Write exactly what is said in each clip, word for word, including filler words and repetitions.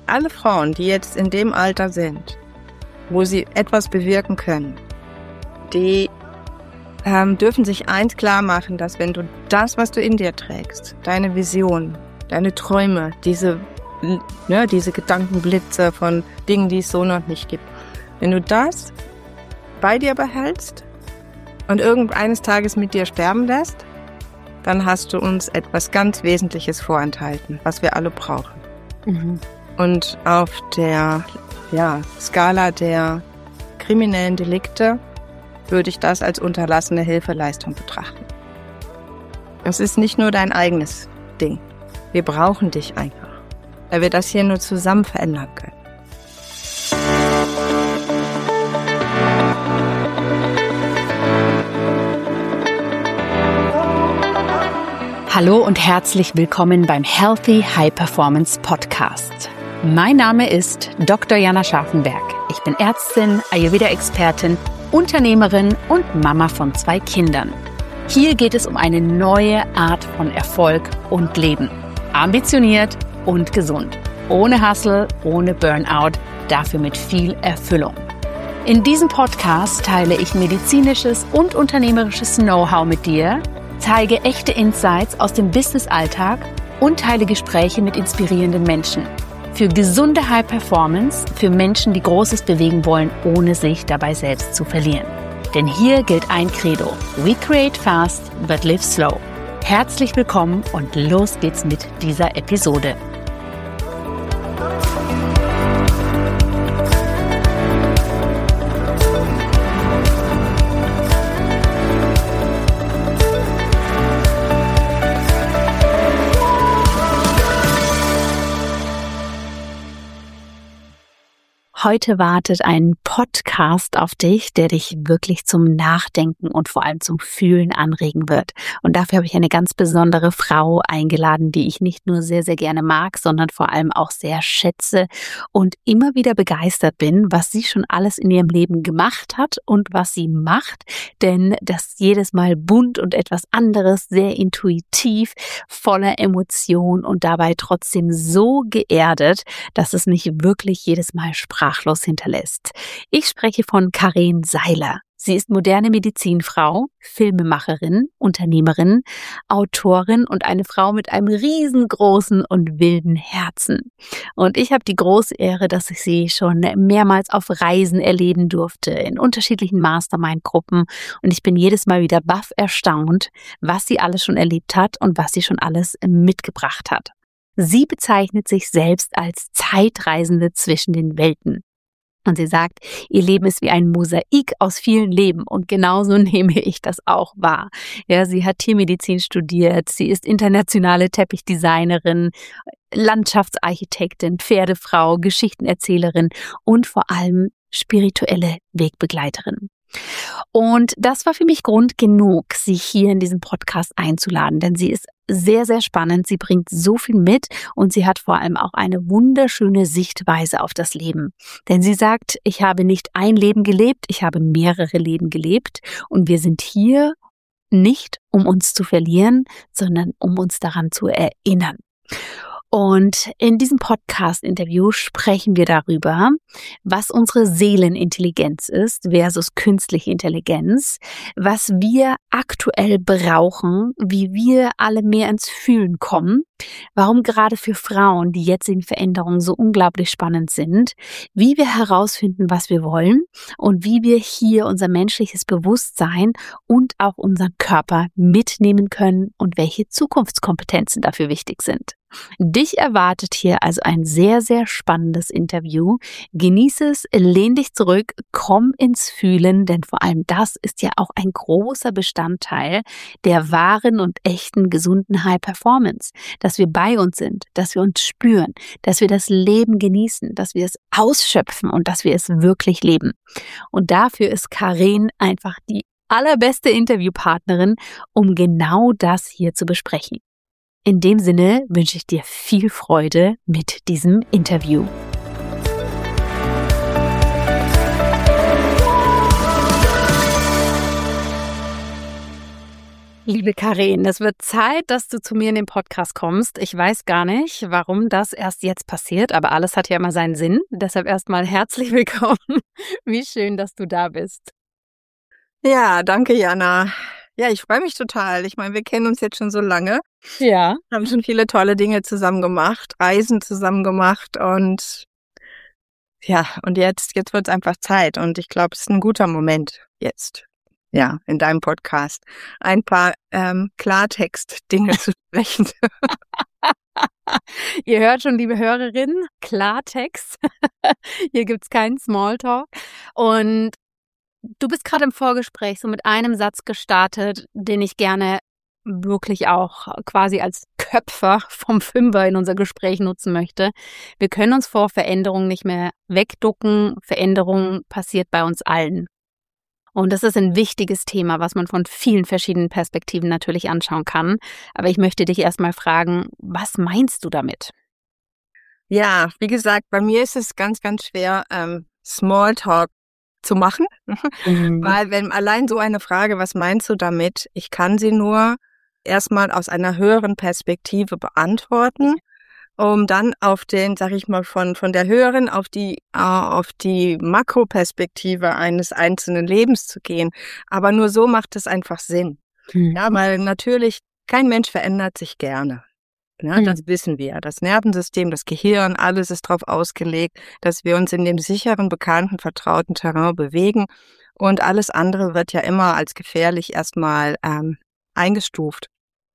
alle Frauen, die jetzt in dem Alter sind, wo sie etwas bewirken können, die ähm, dürfen sich eins klar machen, dass wenn du das, was du in dir trägst, deine Vision, deine Träume, diese, ne, diese Gedankenblitze von Dingen, die es so noch nicht gibt, wenn du das bei dir behältst und irgendeines Tages mit dir sterben lässt, dann hast du uns etwas ganz Wesentliches vorenthalten, was wir alle brauchen. Mhm. Und auf der ja, Skala der kriminellen Delikte würde ich das als unterlassene Hilfeleistung betrachten. Es ist nicht nur dein eigenes Ding. Wir brauchen dich einfach, weil wir das hier nur zusammen verändern können. Hallo und herzlich willkommen beim Healthy High Performance Podcast. Mein Name ist Doktor Jana Scharfenberg. Ich bin Ärztin, Ayurveda-Expertin, Unternehmerin und Mama von zwei Kindern. Hier geht es um eine neue Art von Erfolg und Leben. Ambitioniert und gesund. Ohne Hustle, ohne Burnout, dafür mit viel Erfüllung. In diesem Podcast teile ich medizinisches und unternehmerisches Know-how mit dir, zeige echte Insights aus dem Business-Alltag und teile Gespräche mit inspirierenden Menschen. Für gesunde High Performance, für Menschen, die Großes bewegen wollen, ohne sich dabei selbst zu verlieren. Denn hier gilt ein Credo: We create fast, but live slow. Herzlich willkommen und los geht's mit dieser Episode. Heute wartet ein Podcast auf dich, der dich wirklich zum Nachdenken und vor allem zum Fühlen anregen wird. Und dafür habe ich eine ganz besondere Frau eingeladen, die ich nicht nur sehr, sehr gerne mag, sondern vor allem auch sehr schätze und immer wieder begeistert bin, was sie schon alles in ihrem Leben gemacht hat und was sie macht. Denn das jedes Mal bunt und etwas anderes, sehr intuitiv, voller Emotion und dabei trotzdem so geerdet, dass es mich wirklich jedes Mal sprachlos hinterlässt. Ich spreche von Karin Seiler. Sie ist moderne Medizinfrau, Filmemacherin, Unternehmerin, Autorin und eine Frau mit einem riesengroßen und wilden Herzen. Und ich habe die große Ehre, dass ich sie schon mehrmals auf Reisen erleben durfte, in unterschiedlichen Mastermind-Gruppen. Und ich bin jedes Mal wieder baff erstaunt, was sie alles schon erlebt hat und was sie schon alles mitgebracht hat. Sie bezeichnet sich selbst als Zeitreisende zwischen den Welten. Und sie sagt, ihr Leben ist wie ein Mosaik aus vielen Leben und genauso nehme ich das auch wahr. Ja, sie hat Tiermedizin studiert, sie ist internationale Teppichdesignerin, Landschaftsarchitektin, Pferdefrau, Geschichtenerzählerin und vor allem spirituelle Wegbegleiterin. Und das war für mich Grund genug, sie hier in diesen Podcast einzuladen, denn sie ist sehr, sehr spannend, sie bringt so viel mit und sie hat vor allem auch eine wunderschöne Sichtweise auf das Leben. Denn sie sagt, ich habe nicht ein Leben gelebt, ich habe mehrere Leben gelebt und wir sind hier nicht, um uns zu verlieren, sondern um uns daran zu erinnern. Und in diesem Podcast-Interview sprechen wir darüber, was unsere Seelenintelligenz ist versus künstliche Intelligenz, was wir aktuell brauchen, wie wir alle mehr ins Fühlen kommen, warum gerade für Frauen die jetzigen Veränderungen so unglaublich spannend sind, wie wir herausfinden, was wir wollen und wie wir hier unser menschliches Bewusstsein und auch unseren Körper mitnehmen können und welche Zukunftskompetenzen dafür wichtig sind. Dich erwartet hier also ein sehr, sehr spannendes Interview. Genieße es, lehn dich zurück, komm ins Fühlen, denn vor allem das ist ja auch ein großer Bestandteil der wahren und echten gesunden High Performance, dass wir bei uns sind, dass wir uns spüren, dass wir das Leben genießen, dass wir es ausschöpfen und dass wir es wirklich leben. Und dafür ist Karin einfach die allerbeste Interviewpartnerin, um genau das hier zu besprechen. In dem Sinne wünsche ich dir viel Freude mit diesem Interview. Liebe Karin, es wird Zeit, dass du zu mir in den Podcast kommst. Ich weiß gar nicht, warum das erst jetzt passiert, aber alles hat ja immer seinen Sinn. Deshalb erstmal herzlich willkommen. Wie schön, dass du da bist. Ja, danke, Jana. Ja, ich freue mich total. Ich meine, wir kennen uns jetzt schon so lange. Ja. Haben schon viele tolle Dinge zusammen gemacht, Reisen zusammen gemacht und ja, und jetzt, jetzt wird es einfach Zeit und ich glaube, es ist ein guter Moment jetzt. Ja, in deinem Podcast ein paar ähm, Klartext-Dinge zu sprechen. Ihr hört schon, liebe Hörerinnen, Klartext. Hier gibt's keinen Smalltalk. Und du bist gerade im Vorgespräch so mit einem Satz gestartet, den ich gerne wirklich auch quasi als Köpfer vom Fünfer in unser Gespräch nutzen möchte. Wir können uns vor Veränderungen nicht mehr wegducken. Veränderung passiert bei uns allen. Und das ist ein wichtiges Thema, was man von vielen verschiedenen Perspektiven natürlich anschauen kann. Aber ich möchte dich erstmal fragen, was meinst du damit? Ja, wie gesagt, bei mir ist es ganz, ganz schwer, ähm, Smalltalk zu machen. Mhm. Weil wenn allein so eine Frage, was meinst du damit? Ich kann sie nur erstmal aus einer höheren Perspektive beantworten, um dann auf den, sag ich mal, von von der höheren auf die äh, auf die Makroperspektive eines einzelnen Lebens zu gehen. Aber nur so macht es einfach Sinn. Mhm. Ja, weil natürlich kein Mensch verändert sich gerne. Ja, mhm. Das wissen wir. Das Nervensystem, das Gehirn, alles ist darauf ausgelegt, dass wir uns in dem sicheren, bekannten, vertrauten Terrain bewegen. Und alles andere wird ja immer als gefährlich erstmal ähm, eingestuft.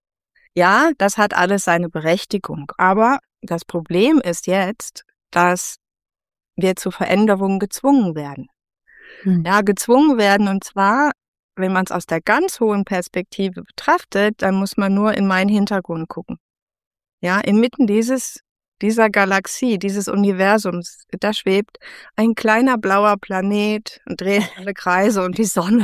Ja, das hat alles seine Berechtigung. Aber das Problem ist jetzt, dass wir zu Veränderungen gezwungen werden. Hm. Ja, gezwungen werden und zwar, wenn man es aus der ganz hohen Perspektive betrachtet, dann muss man nur in meinen Hintergrund gucken. Ja, inmitten dieses, dieser Galaxie, dieses Universums, da schwebt ein kleiner blauer Planet und dreht alle Kreise und die Sonne.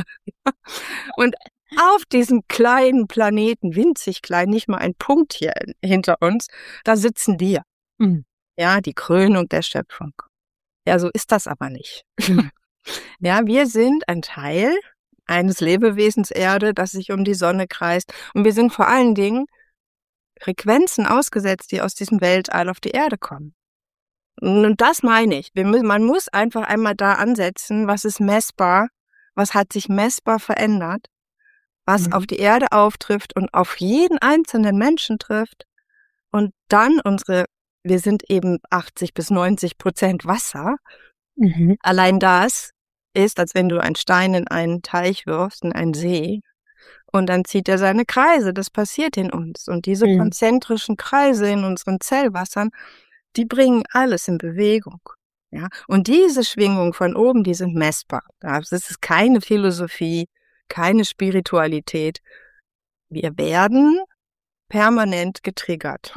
Und auf diesem kleinen Planeten, winzig klein, nicht mal ein Punkt hier hinter uns, da sitzen wir. Mhm. Ja, die Krönung der Schöpfung. Ja, so ist das aber nicht. Mhm. Ja, wir sind ein Teil eines Lebewesens Erde, das sich um die Sonne kreist. Und wir sind vor allen Dingen Frequenzen ausgesetzt, die aus diesem Weltall auf die Erde kommen. Und das meine ich. Wir müssen, man muss einfach einmal da ansetzen, was ist messbar, was hat sich messbar verändert, was mhm. auf die Erde auftrifft und auf jeden einzelnen Menschen trifft. Und dann unsere, wir sind eben achtzig bis neunzig Prozent Wasser. Mhm. Allein das ist, als wenn du einen Stein in einen Teich wirfst, in einen See. Und dann zieht er seine Kreise. Das passiert in uns. Und diese mhm. konzentrischen Kreise in unseren Zellwassern, die bringen alles in Bewegung. Ja? Und diese Schwingungen von oben, die sind messbar. Das ist keine Philosophie, keine Spiritualität. Wir werden permanent getriggert.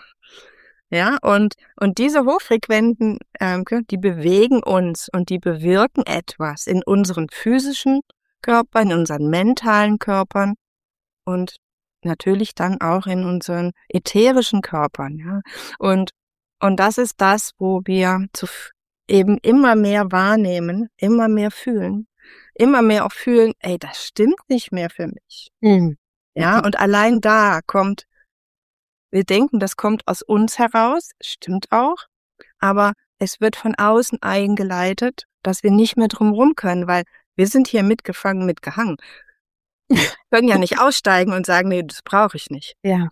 Ja, und, und diese Hochfrequenten, ähm, die bewegen uns und die bewirken etwas in unseren physischen Körpern, in unseren mentalen Körpern und natürlich dann auch in unseren ätherischen Körpern. Ja. Und, und das ist das, wo wir zu, eben immer mehr wahrnehmen, immer mehr fühlen, immer mehr auch fühlen, ey, das stimmt nicht mehr für mich. Mhm. Ja, und allein da kommt, wir denken, das kommt aus uns heraus, stimmt auch, aber es wird von außen eingeleitet, dass wir nicht mehr drumherum können, weil wir sind hier mitgefangen, mitgehangen. Wir können ja nicht aussteigen und sagen, nee, das brauche ich nicht. Ja.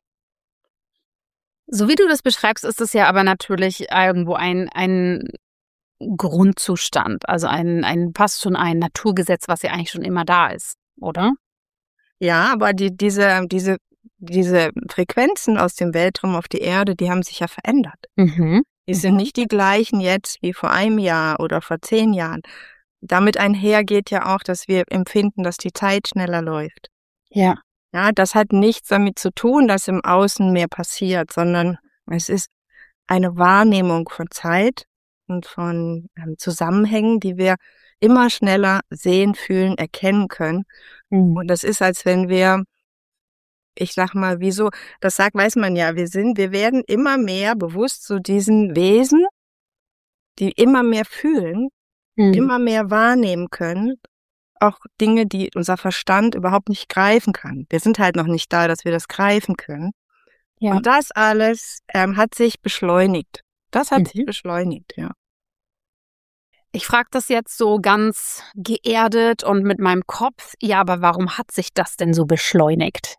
So wie du das beschreibst, ist es ja aber natürlich irgendwo ein, ein Grundzustand, also ein, ein fast schon ein Naturgesetz, was ja eigentlich schon immer da ist, oder? Ja, aber die, diese, diese, diese Frequenzen aus dem Weltraum auf die Erde, die haben sich ja verändert. Mhm. Die sind nicht die gleichen jetzt wie vor einem Jahr oder vor zehn Jahren. Damit einher geht ja auch, dass wir empfinden, dass die Zeit schneller läuft. Ja. Ja, das hat nichts damit zu tun, dass im Außen mehr passiert, sondern es ist eine Wahrnehmung von Zeit und von ähm, Zusammenhängen, die wir immer schneller sehen, fühlen, erkennen können. Mhm. Und das ist, als wenn wir, ich sag mal, wieso, das sagt, weiß man ja, wir sind, wir werden immer mehr bewusst zu diesen Wesen, die immer mehr fühlen, mhm. immer mehr wahrnehmen können, auch Dinge, die unser Verstand überhaupt nicht greifen kann. Wir sind halt noch nicht da, dass wir das greifen können. Ja. Und das alles ähm, hat sich beschleunigt. Das hat mhm. sich beschleunigt, ja. Ich frage das jetzt so ganz geerdet und mit meinem Kopf. Ja, aber warum hat sich das denn so beschleunigt?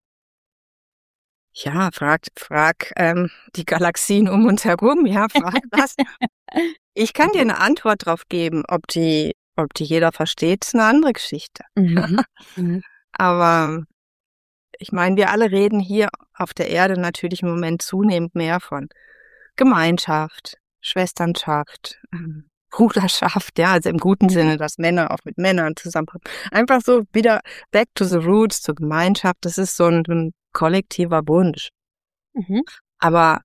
Ja, frag, frag ähm, die Galaxien um uns herum. Ja, frag das. Ich kann dir eine Antwort drauf geben, ob die, ob die jeder versteht, ist eine andere Geschichte. Mhm. Mhm. Aber ich meine, wir alle reden hier auf der Erde natürlich im Moment zunehmend mehr von Gemeinschaft, Schwesternschaft, ähm, Bruderschaft, ja, also im guten Sinne, dass Männer auch mit Männern zusammenkommen. Einfach so wieder back to the roots, zur Gemeinschaft. Das ist so ein, ein kollektiver Wunsch. Mhm. Aber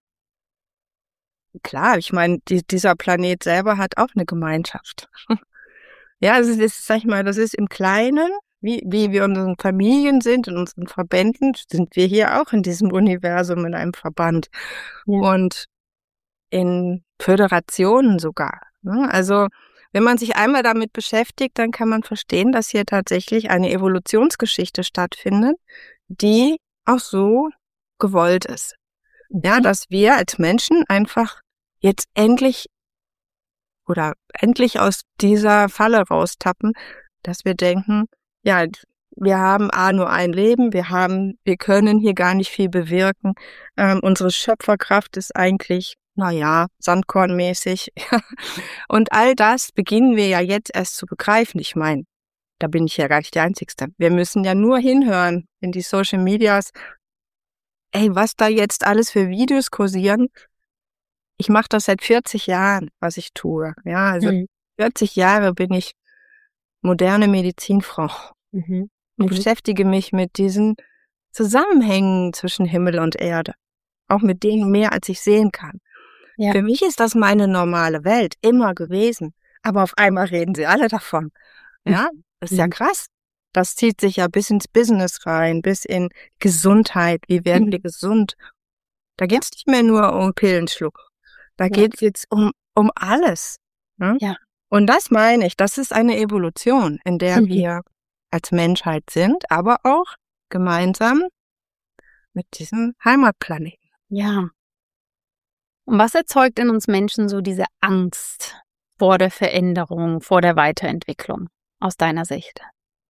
klar, ich meine, die, dieser Planet selber hat auch eine Gemeinschaft. Ja, also das ist, sag ich mal, das ist im Kleinen, wie, wie wir in unseren Familien sind, in unseren Verbänden, sind wir hier auch in diesem Universum in einem Verband. Ja. Und in Föderationen sogar. Also wenn man sich einmal damit beschäftigt, dann kann man verstehen, dass hier tatsächlich eine Evolutionsgeschichte stattfindet, die auch so gewollt ist. Ja, dass wir als Menschen einfach jetzt endlich oder endlich aus dieser Falle raustappen, dass wir denken, ja, wir haben A, nur ein Leben, wir haben, wir können hier gar nicht viel bewirken. Ähm, unsere Schöpferkraft ist eigentlich, naja, sandkornmäßig. Und all das beginnen wir ja jetzt erst zu begreifen. Ich meine, da bin ich ja gar nicht die Einzigste. Wir müssen ja nur hinhören in die Social Medias. Ey, was da jetzt alles für Videos kursieren. Ich mache das seit vierzig Jahren, was ich tue. Ja, also mhm. vierzig Jahre bin ich moderne Medizinfrau. Mhm. Und mhm. beschäftige mich mit diesen Zusammenhängen zwischen Himmel und Erde. Auch mit denen mehr, als ich sehen kann. Ja. Für mich ist das meine normale Welt immer gewesen. Aber auf einmal reden sie alle davon. Ja, das ist ja krass. Das zieht sich ja bis ins Business rein, bis in Gesundheit. Wie werden wir gesund? Da geht es nicht mehr nur um Pillenschluck. Da ja. geht es jetzt um, um alles. Ne? Ja. Und das meine ich, das ist eine Evolution, in der mhm. wir als Menschheit sind, aber auch gemeinsam mit diesem Heimatplaneten. Ja. Und was erzeugt in uns Menschen so diese Angst vor der Veränderung, vor der Weiterentwicklung, aus deiner Sicht?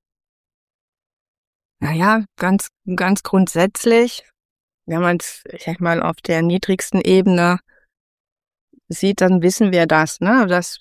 Naja, ganz, ganz grundsätzlich, wenn man es, ich sag mal, auf der niedrigsten Ebene sieht, dann wissen wir das, ne, das,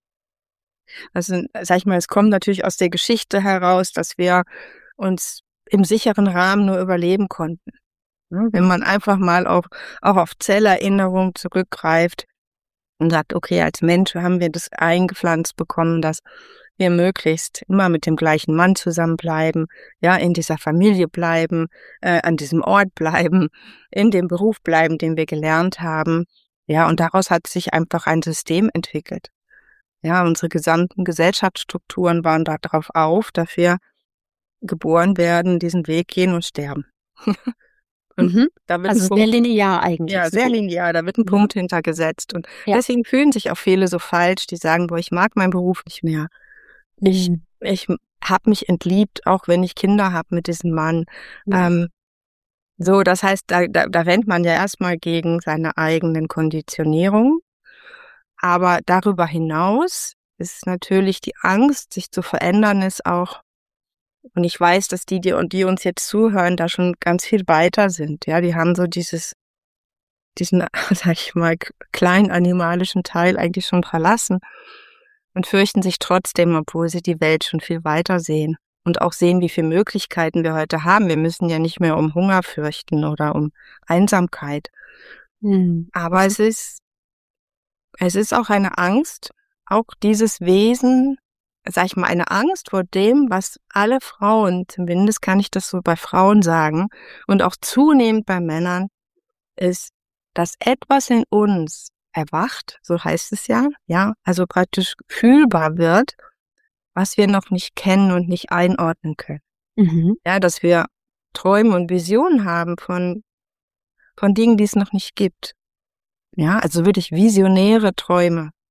also, sag ich mal, es kommt natürlich aus der Geschichte heraus, dass wir uns im sicheren Rahmen nur überleben konnten. Wenn man einfach mal auch, auch auf Zellerinnerung zurückgreift und sagt, okay, als Mensch haben wir das eingepflanzt bekommen, dass wir möglichst immer mit dem gleichen Mann zusammenbleiben, ja, in dieser Familie bleiben, äh, an diesem Ort bleiben, in dem Beruf bleiben, den wir gelernt haben. Ja, und daraus hat sich einfach ein System entwickelt. Ja, unsere gesamten Gesellschaftsstrukturen waren darauf auf, dass wir geboren werden, diesen Weg gehen und sterben. Und mhm. da wird also sehr linear eigentlich. Ja, sehr linear, da wird ein Punkt ja. hintergesetzt. Und ja. deswegen fühlen sich auch viele so falsch, die sagen, boah, ich mag meinen Beruf nicht mehr. Ich, mhm. ich habe mich entliebt, auch wenn ich Kinder habe mit diesem Mann. Ja. Ähm, so, das heißt, da, da, da rennt man ja erstmal gegen seine eigenen Konditionierungen. Aber darüber hinaus ist natürlich die Angst, sich zu verändern, ist auch, und ich weiß, dass die, die und die uns jetzt zuhören, da schon ganz viel weiter sind. Ja, die haben so dieses, diesen, sag ich mal, kleinen animalischen Teil eigentlich schon verlassen und fürchten sich trotzdem, obwohl sie die Welt schon viel weiter sehen und auch sehen, wie viele Möglichkeiten wir heute haben. Wir müssen ja nicht mehr um Hunger fürchten oder um Einsamkeit. Mhm. Aber es ist, es ist auch eine Angst, auch dieses Wesen, sag ich mal, eine Angst vor dem, was alle Frauen, zumindest kann ich das so bei Frauen sagen und auch zunehmend bei Männern, ist, dass etwas in uns erwacht, so heißt es ja, ja, also praktisch fühlbar wird, was wir noch nicht kennen und nicht einordnen können. Mhm. Ja, dass wir Träume und Visionen haben von, von Dingen, die es noch nicht gibt. Ja, also wirklich visionäre Träume.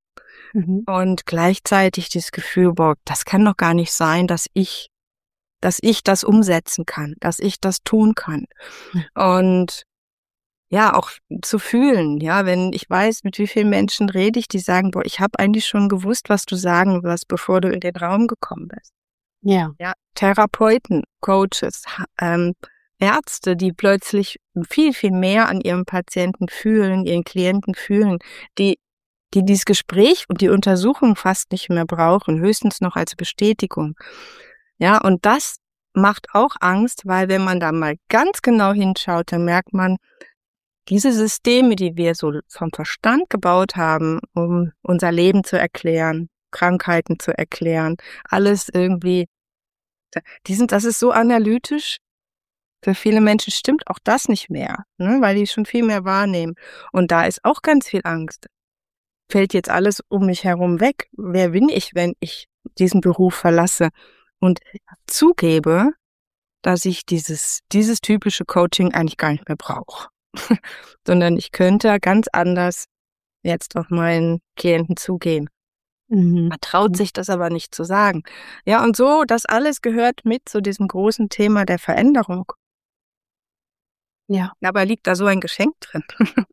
Mhm. Und gleichzeitig das Gefühl, boah, das kann doch gar nicht sein, dass ich, dass ich das umsetzen kann, dass ich das tun kann. Und ja, auch zu fühlen, ja, wenn ich weiß, mit wie vielen Menschen rede ich, die sagen, boah, ich habe eigentlich schon gewusst, was du sagen wirst, bevor du in den Raum gekommen bist. Ja. Ja, Therapeuten, Coaches, ha- ähm, Ärzte, die plötzlich viel, viel mehr an ihrem Patienten fühlen, ihren Klienten fühlen, die, die dieses Gespräch und die Untersuchung fast nicht mehr brauchen, höchstens noch als Bestätigung. Ja, und das macht auch Angst, weil wenn man da mal ganz genau hinschaut, dann merkt man, diese Systeme, die wir so vom Verstand gebaut haben, um unser Leben zu erklären, Krankheiten zu erklären, alles irgendwie, die sind, das ist so analytisch. Für viele Menschen stimmt auch das nicht mehr, ne, weil die schon viel mehr wahrnehmen. Und da ist auch ganz viel Angst. Fällt jetzt alles um mich herum weg? Wer bin ich, wenn ich diesen Beruf verlasse und zugebe, dass ich dieses, dieses typische Coaching eigentlich gar nicht mehr brauche? Sondern ich könnte ganz anders jetzt auf meinen Klienten zugehen. Mhm. Man traut sich das aber nicht zu sagen. Ja, und so, das alles gehört mit zu diesem großen Thema der Veränderung. Ja. Dabei liegt da so ein Geschenk drin.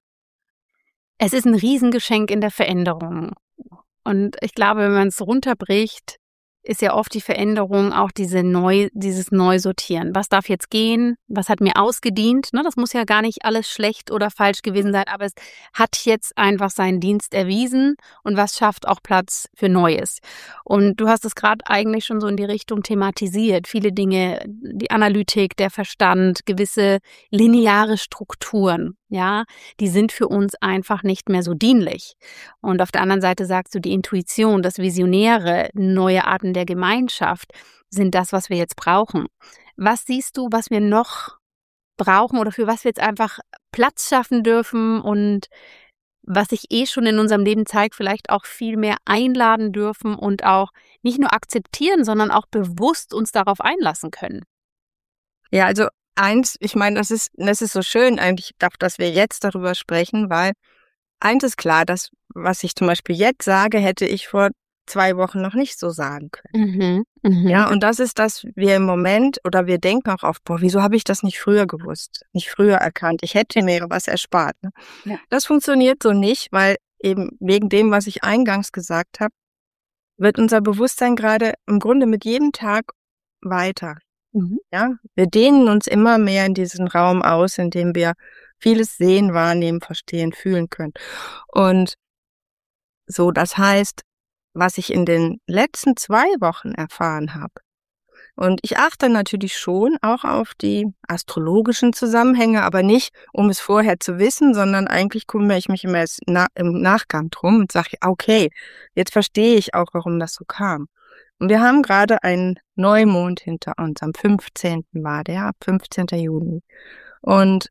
Es ist ein Riesengeschenk in der Veränderung. Und ich glaube, wenn man es runterbricht, ist ja oft die Veränderung auch diese neu, dieses Neusortieren. Was darf jetzt gehen? Was hat mir ausgedient? Ne, das muss ja gar nicht alles schlecht oder falsch gewesen sein, aber es hat jetzt einfach seinen Dienst erwiesen und was schafft auch Platz für Neues. Und du hast es gerade eigentlich schon so in die Richtung thematisiert. Viele Dinge, die Analytik, der Verstand, gewisse lineare Strukturen, ja, die sind für uns einfach nicht mehr so dienlich. Und auf der anderen Seite sagst du, die Intuition, das Visionäre, neue Arten der Gemeinschaft sind das, was wir jetzt brauchen. Was siehst du, was wir noch brauchen oder für was wir jetzt einfach Platz schaffen dürfen und was sich eh schon in unserem Leben zeigt, vielleicht auch viel mehr einladen dürfen und auch nicht nur akzeptieren, sondern auch bewusst uns darauf einlassen können? Ja, also eins, ich meine, das ist, das ist so schön eigentlich, dass wir jetzt darüber sprechen, weil eins ist klar, das, was ich zum Beispiel jetzt sage, hätte ich vor zwei Wochen noch nicht so sagen können. Mhm, mh. Ja, und das ist, dass wir im Moment, oder wir denken auch oft, boah, wieso habe ich das nicht früher gewusst, nicht früher erkannt? Ich hätte mir was erspart. Ne? Ja. Das funktioniert so nicht, weil eben wegen dem, was ich eingangs gesagt habe, wird unser Bewusstsein gerade im Grunde mit jedem Tag weiter. Mhm. Ja, wir dehnen uns immer mehr in diesen Raum aus, in dem wir vieles sehen, wahrnehmen, verstehen, fühlen können. Und so, das heißt, was ich in den letzten zwei Wochen erfahren habe. Und ich achte natürlich schon auch auf die astrologischen Zusammenhänge, aber nicht, um es vorher zu wissen, sondern eigentlich kümmere ich mich immer erst na, im Nachgang drum und sage, okay, jetzt verstehe ich auch, warum das so kam. Und wir haben gerade einen Neumond hinter uns, am fünfzehnten war der, ab fünfzehnten Juni. Und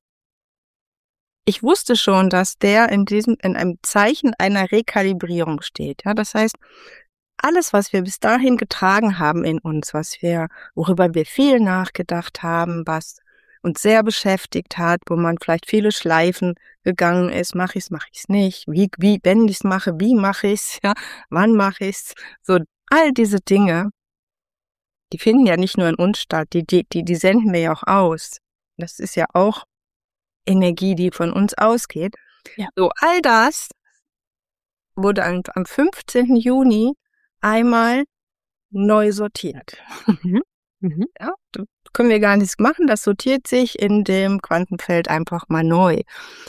ich wusste schon, dass der in diesem, in einem Zeichen einer Rekalibrierung steht. Ja, das heißt, alles, was wir bis dahin getragen haben in uns, was wir, worüber wir viel nachgedacht haben, was uns sehr beschäftigt hat, wo man vielleicht viele Schleifen gegangen ist, mache ich's, mache ich's nicht, wie, wie, wenn ich's mache, wie mache ich's, ja, wann mache ich's, so all diese Dinge, die finden ja nicht nur in uns statt, die, die, die, die senden wir ja auch aus. Das ist ja auch Energie, die von uns ausgeht. Ja. So, all das wurde am, am fünfzehnten Juni einmal neu sortiert. Mhm. Mhm. Ja, da können wir gar nichts machen, das sortiert sich in dem Quantenfeld einfach mal neu.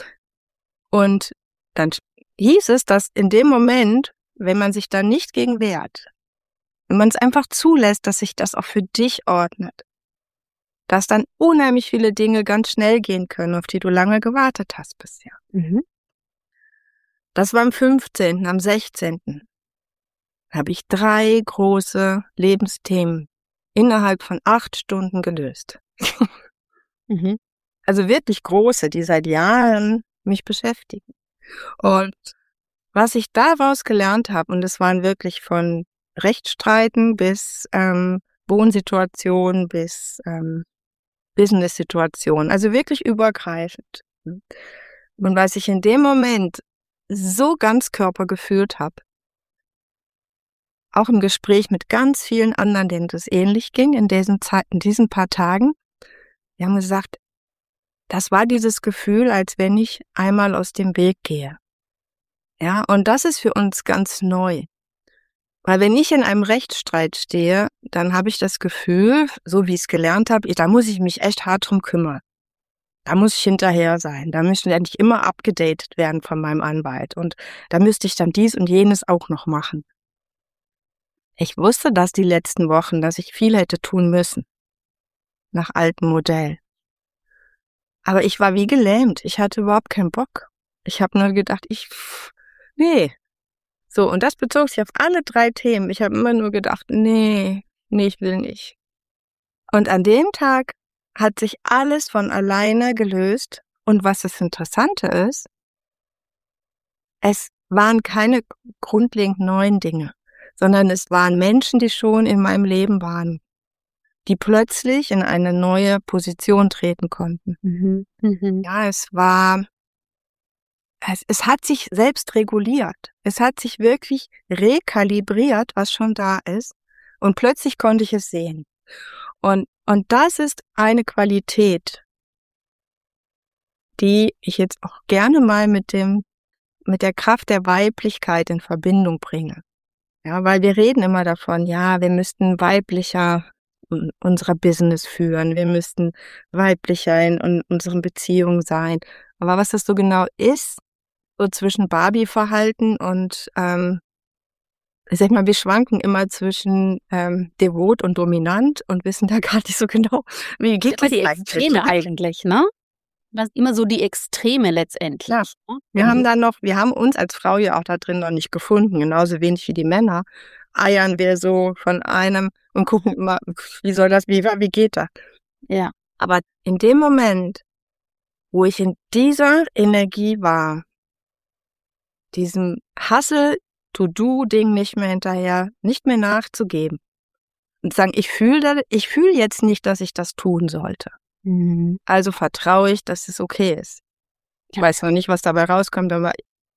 Und dann hieß es, dass in dem Moment, wenn man sich da nicht gegen wehrt, wenn man es einfach zulässt, dass sich das auch für dich ordnet, dass dann unheimlich viele Dinge ganz schnell gehen können, auf die du lange gewartet hast bisher. Mhm. Das war am fünfzehnten Am sechzehnten habe ich drei große Lebensthemen innerhalb von acht Stunden gelöst. Mhm. Also wirklich große, die seit Jahren mich beschäftigen. Und was ich daraus gelernt habe, und es waren wirklich von Rechtsstreiten bis ähm, Wohnsituationen bis ähm, Business-Situationen, also wirklich übergreifend. Und was ich in dem Moment so ganz Körper gefühlt habe, auch im Gespräch mit ganz vielen anderen, denen das ähnlich ging in diesen Zeit, in diesen paar Tagen. Die haben gesagt, das war dieses Gefühl, als wenn ich einmal aus dem Weg gehe. Ja, und das ist für uns ganz neu. Weil wenn ich in einem Rechtsstreit stehe, dann habe ich das Gefühl, so wie ich es gelernt habe, da muss ich mich echt hart drum kümmern. Da muss ich hinterher sein. Da müssen ja nicht immer abgedatet werden von meinem Anwalt. Und da müsste ich dann dies und jenes auch noch machen. Ich wusste das die letzten Wochen, dass ich viel hätte tun müssen. Nach altem Modell. Aber ich war wie gelähmt. Ich hatte überhaupt keinen Bock. Ich habe nur gedacht, ich, nee. So, und das bezog sich auf alle drei Themen. Ich habe immer nur gedacht, nee, nee, ich will nicht. Und an dem Tag hat sich alles von alleine gelöst. Und was das Interessante ist, es waren keine grundlegend neuen Dinge, sondern es waren Menschen, die schon in meinem Leben waren, die plötzlich in eine neue Position treten konnten. Mhm. Mhm. Ja, es war, es, es hat sich selbst reguliert. Es hat sich wirklich rekalibriert, was schon da ist. Und plötzlich konnte ich es sehen. Und, und das ist eine Qualität, die ich jetzt auch gerne mal mit dem, mit der Kraft der Weiblichkeit in Verbindung bringe. Ja, weil wir reden immer davon, ja, wir müssten weiblicher unser Business führen, wir müssten weiblicher in, in unseren Beziehungen sein. Aber was das so genau ist, so zwischen Barbie-Verhalten und, ähm, ich sag mal, wir schwanken immer zwischen ähm, devot und dominant und wissen da gar nicht so genau, wie geht das die Extreme eigentlich, ne? Das ist immer so die Extreme letztendlich. Ja. Ne? Wir haben da noch, wir haben uns als Frau ja auch da drin noch nicht gefunden, genauso wenig wie die Männer. Eiern wir so von einem und gucken immer, wie soll das, wie, wie geht das? Ja. Aber in dem Moment, wo ich in dieser Energie war, diesem Hustle-to-do-Ding nicht mehr hinterher, nicht mehr nachzugeben und sagen, ich fühle, ich fühle jetzt nicht, dass ich das tun sollte. Mhm. Also vertraue ich, dass es okay ist. Ich Ja. weiß noch nicht, was dabei rauskommt, aber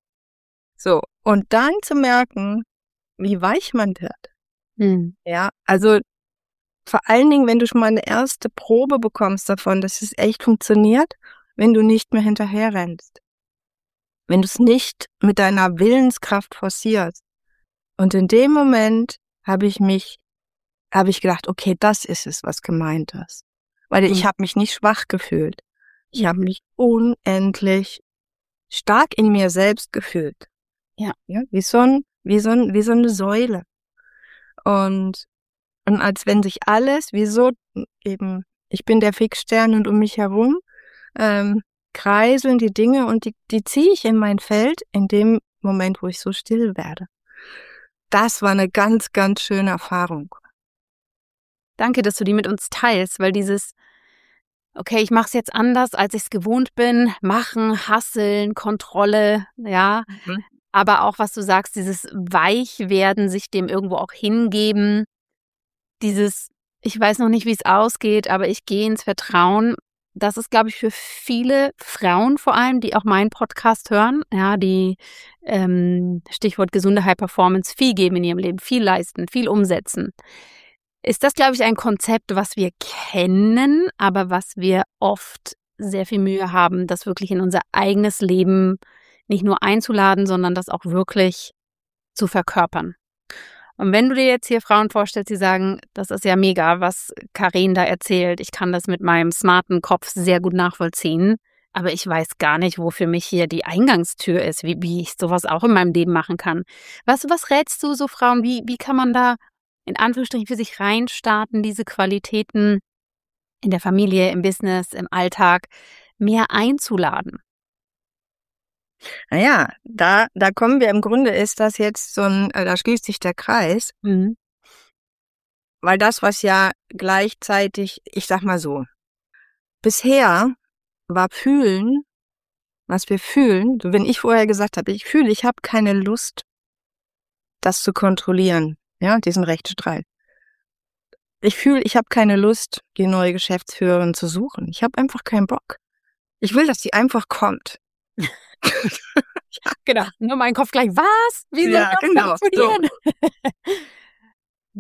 so. Und dann zu merken, wie weich man wird. Mhm. Ja, also vor allen Dingen, wenn du schon mal eine erste Probe bekommst davon, dass es echt funktioniert, wenn du nicht mehr hinterher rennst. Wenn du es nicht mit deiner Willenskraft forcierst. Und in dem Moment habe ich mich, habe ich gedacht, okay, das ist es, was gemeint ist. Weil ich Mhm. habe mich nicht schwach gefühlt. Ich habe mich unendlich stark in mir selbst gefühlt. Ja. Ja, wie so ein, wie so ein, wie so eine Säule. Und, und als wenn sich alles, wie so eben, ich bin der Fixstern und um mich herum, ähm, kreiseln die Dinge und die, die ziehe ich in mein Feld in dem Moment, wo ich so still werde. Das war eine ganz, ganz schöne Erfahrung. Danke, dass du die mit uns teilst, weil dieses, okay, ich mache es jetzt anders, als ich es gewohnt bin, machen, hasseln, Kontrolle, ja, Mhm. aber auch, was du sagst, dieses Weichwerden, sich dem irgendwo auch hingeben, dieses, ich weiß noch nicht, wie es ausgeht, aber ich gehe ins Vertrauen. Das ist, glaube ich, für viele Frauen vor allem, die auch meinen Podcast hören, ja, die ähm, Stichwort gesunde High Performance viel geben in ihrem Leben, viel leisten, viel umsetzen. Ist das, glaube ich, ein Konzept, was wir kennen, aber was wir oft sehr viel Mühe haben, das wirklich in unser eigenes Leben nicht nur einzuladen, sondern das auch wirklich zu verkörpern. Und wenn du dir jetzt hier Frauen vorstellst, die sagen, das ist ja mega, was Karin da erzählt, ich kann das mit meinem smarten Kopf sehr gut nachvollziehen, aber ich weiß gar nicht, wo für mich hier die Eingangstür ist, wie, wie ich sowas auch in meinem Leben machen kann. Was, was rätst du so Frauen, wie, wie kann man da in Anführungsstrichen für sich reinstarten, diese Qualitäten in der Familie, im Business, im Alltag mehr einzuladen? Naja, da, da kommen wir im Grunde, ist das jetzt so ein, äh, da schließt sich der Kreis, Mhm. weil das, was ja gleichzeitig, ich sag mal so, bisher war fühlen, was wir fühlen, so wenn ich vorher gesagt habe, ich fühle, ich habe keine Lust, das zu kontrollieren, ja, diesen Rechtsstreit. Ich fühle, ich habe keine Lust, die neue Geschäftsführerin zu suchen. Ich habe einfach keinen Bock. Ich will, dass die einfach kommt. Ja, genau. Nur mein Kopf gleich, was? Wie soll Ja, das genau. funktionieren?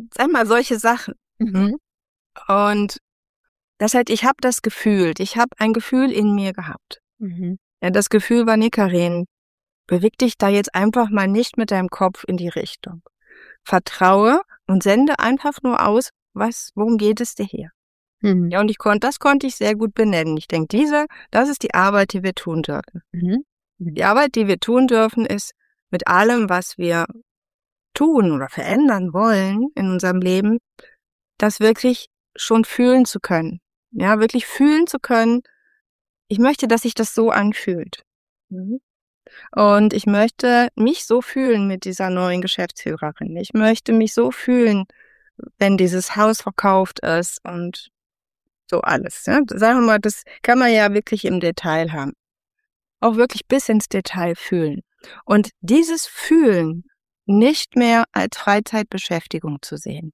sag mal, solche Sachen. Mhm. Und das heißt, ich habe das gefühlt. Ich habe ein Gefühl in mir gehabt. Mhm. Ja, das Gefühl war, nee, Karin, beweg dich da jetzt einfach mal nicht mit deinem Kopf in die Richtung. Vertraue und sende einfach nur aus, was, worum geht es dir hier? Mhm. Ja, und ich konnte, das konnte ich sehr gut benennen. Ich denke, diese, das ist die Arbeit, die wir tun dürfen. Mhm. Die Arbeit, die wir tun dürfen, ist mit allem, was wir tun oder verändern wollen in unserem Leben, das wirklich schon fühlen zu können. Ja, wirklich fühlen zu können. Ich möchte, dass sich das so anfühlt. Mhm. Und ich möchte mich so fühlen mit dieser neuen Geschäftsführerin. Ich möchte mich so fühlen, wenn dieses Haus verkauft ist und so alles. Ja? Sagen wir mal, das kann man ja wirklich im Detail haben. Auch wirklich bis ins Detail fühlen. Und dieses Fühlen nicht mehr als Freizeitbeschäftigung zu sehen,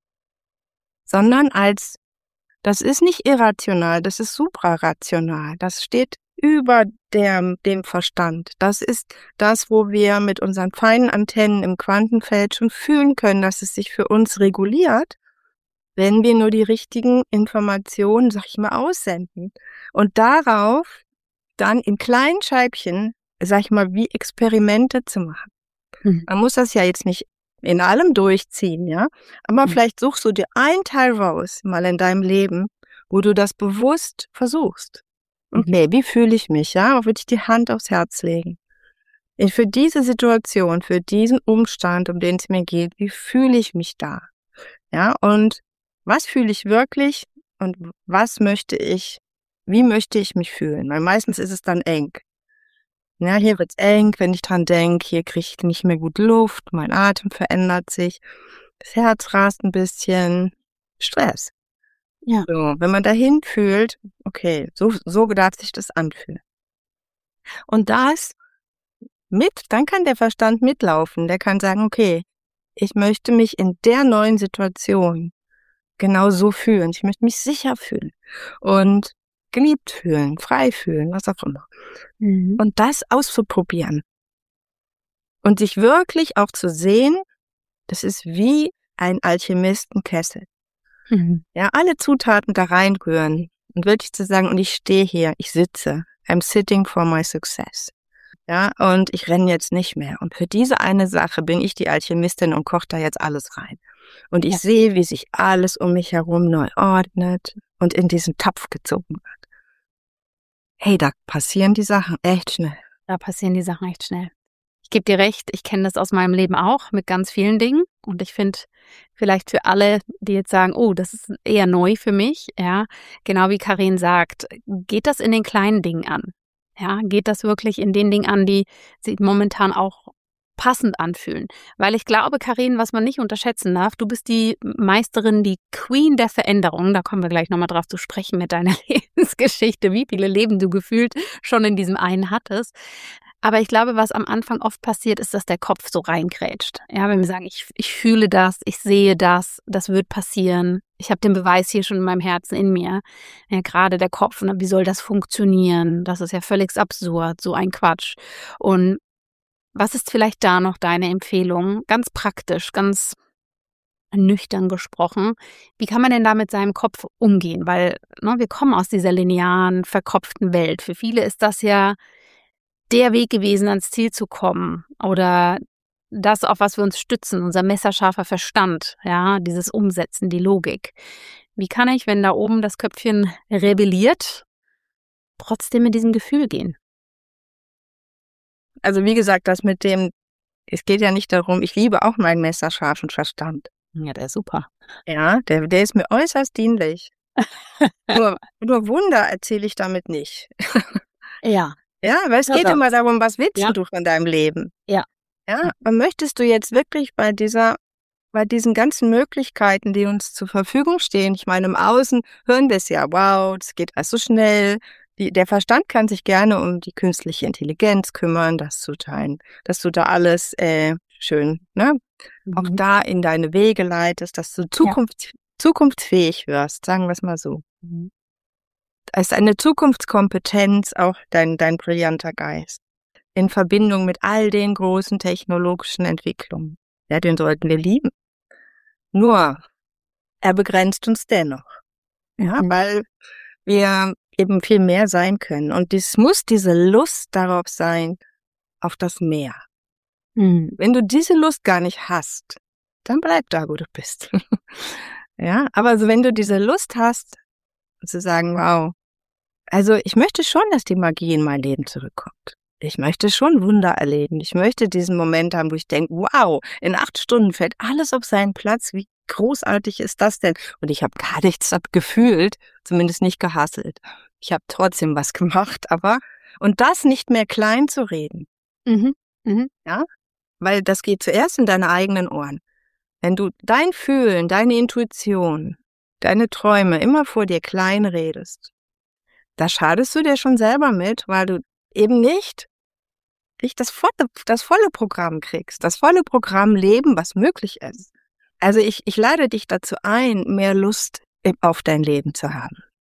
sondern als, das ist nicht irrational, das ist suprarational. Das steht über der, dem Verstand. Das ist das, wo wir mit unseren feinen Antennen im Quantenfeld schon fühlen können, dass es sich für uns reguliert, wenn wir nur die richtigen Informationen, sag ich mal, aussenden. Und darauf dann in kleinen Scheibchen, sag ich mal, wie Experimente zu machen. Mhm. Man muss das ja jetzt nicht in allem durchziehen, ja. Aber Mhm. vielleicht suchst du dir einen Teil raus, mal in deinem Leben, wo du das bewusst versuchst. Okay, wie fühle ich mich, ja? Wo würde ich die Hand aufs Herz legen? Ich, für diese Situation, für diesen Umstand, um den es mir geht, wie fühle ich mich da? Ja, und was fühle ich wirklich und was möchte ich, wie möchte ich mich fühlen? Weil meistens ist es dann eng. Ja, hier wird's eng, wenn ich dran denke, hier kriege ich nicht mehr gut Luft, mein Atem verändert sich, das Herz rast ein bisschen, Stress. Ja. So, wenn man dahin fühlt, okay, so, so darf sich das anfühlen. Und das mit, dann kann der Verstand mitlaufen, der kann sagen, okay, ich möchte mich in der neuen Situation genau so fühlen, ich möchte mich sicher fühlen und geliebt fühlen, frei fühlen, was auch immer. Mhm. Und das auszuprobieren. Und sich wirklich auch zu sehen, das ist wie ein Alchemistenkessel. Mhm. Ja, alle Zutaten da reinrühren und wirklich zu sagen, und ich stehe hier, ich sitze, I'm sitting for my success. Ja, und ich renne jetzt nicht mehr. Und für diese eine Sache bin ich die Alchemistin und koche da jetzt alles rein. Und ich Ja. sehe, wie sich alles um mich herum neu ordnet und in diesen Topf gezogen wird. Hey, da passieren die Sachen echt schnell. Da passieren die Sachen echt schnell. Ich gebe dir recht, ich kenne das aus meinem Leben auch mit ganz vielen Dingen. Und ich finde, vielleicht für alle, die jetzt sagen, oh, das ist eher neu für mich, ja, genau wie Karin sagt, geht das in den kleinen Dingen an. Ja, geht das wirklich in den Dingen an, die sich momentan auch passend anfühlen. Weil ich glaube, Karin, was man nicht unterschätzen darf, du bist die Meisterin, die Queen der Veränderung. Da kommen wir gleich nochmal drauf zu sprechen mit deiner Lebensgeschichte, wie viele Leben du gefühlt schon in diesem einen hattest. Aber ich glaube, was am Anfang oft passiert, ist, dass der Kopf so reingrätscht. Ja, wenn wir sagen, ich, ich fühle das, ich sehe das, das wird passieren. Ich habe den Beweis hier schon in meinem Herzen in mir. Ja, gerade der Kopf, ne, wie soll das funktionieren? Das ist ja völlig absurd, so ein Quatsch. Und was ist vielleicht da noch deine Empfehlung? Ganz praktisch, ganz nüchtern gesprochen. Wie kann man denn da mit seinem Kopf umgehen? Weil ne, wir kommen aus dieser linearen, verkopften Welt. Für viele ist das ja der Weg gewesen, ans Ziel zu kommen oder das, auf was wir uns stützen, unser messerscharfer Verstand, ja, dieses Umsetzen, die Logik. Wie kann ich, wenn da oben das Köpfchen rebelliert, trotzdem mit diesem Gefühl gehen? Also wie gesagt, das mit dem, es geht ja nicht darum, ich liebe auch meinen messerscharfen Verstand. Ja, der ist super. Ja, der, der ist mir äußerst dienlich. nur, nur Wunder erzähle ich damit nicht. Ja. Ja, weil es Ja, geht doch. immer darum, was willst Ja. du von deinem Leben? Ja. Ja, aber möchtest du jetzt wirklich bei dieser, bei diesen ganzen Möglichkeiten, die uns zur Verfügung stehen, ich meine, im Außen hören wir es ja, wow, das geht alles so schnell. Die, der Verstand kann sich gerne um die künstliche Intelligenz kümmern, das zu teilen, dass du da alles äh, schön, ne, Mhm. auch da in deine Wege leitest, dass du Zukunft, zukunftsfähig wirst, sagen wir es mal so. Mhm. Es ist eine Zukunftskompetenz, auch dein, dein brillanter Geist, in Verbindung mit all den großen technologischen Entwicklungen. Ja, den sollten wir lieben. Nur, er begrenzt uns dennoch. Ja, Mhm. weil wir eben viel mehr sein können. Und es muss diese Lust darauf sein, auf das Meer. Mhm. Wenn du diese Lust gar nicht hast, dann bleib da, wo du bist. Ja, aber so wenn du diese Lust hast, zu sagen, wow, also ich möchte schon, dass die Magie in mein Leben zurückkommt. Ich möchte schon Wunder erleben. Ich möchte diesen Moment haben, wo ich denke, wow, in acht Stunden fällt alles auf seinen Platz. Wie großartig ist das denn? Und ich habe gar nichts gefühlt, zumindest nicht gehasselt. Ich habe trotzdem was gemacht, aber und das nicht mehr klein zu reden. Mhm. Mhm. Ja, weil das geht zuerst in deine eigenen Ohren. Wenn du dein Fühlen, deine Intuition, deine Träume immer vor dir klein redest, da schadest du dir schon selber mit, weil du eben nicht, nicht das volle, das volle Programm kriegst, das volle Programm Leben, was möglich ist. Also ich, ich lade dich dazu ein, mehr Lust auf dein Leben zu haben.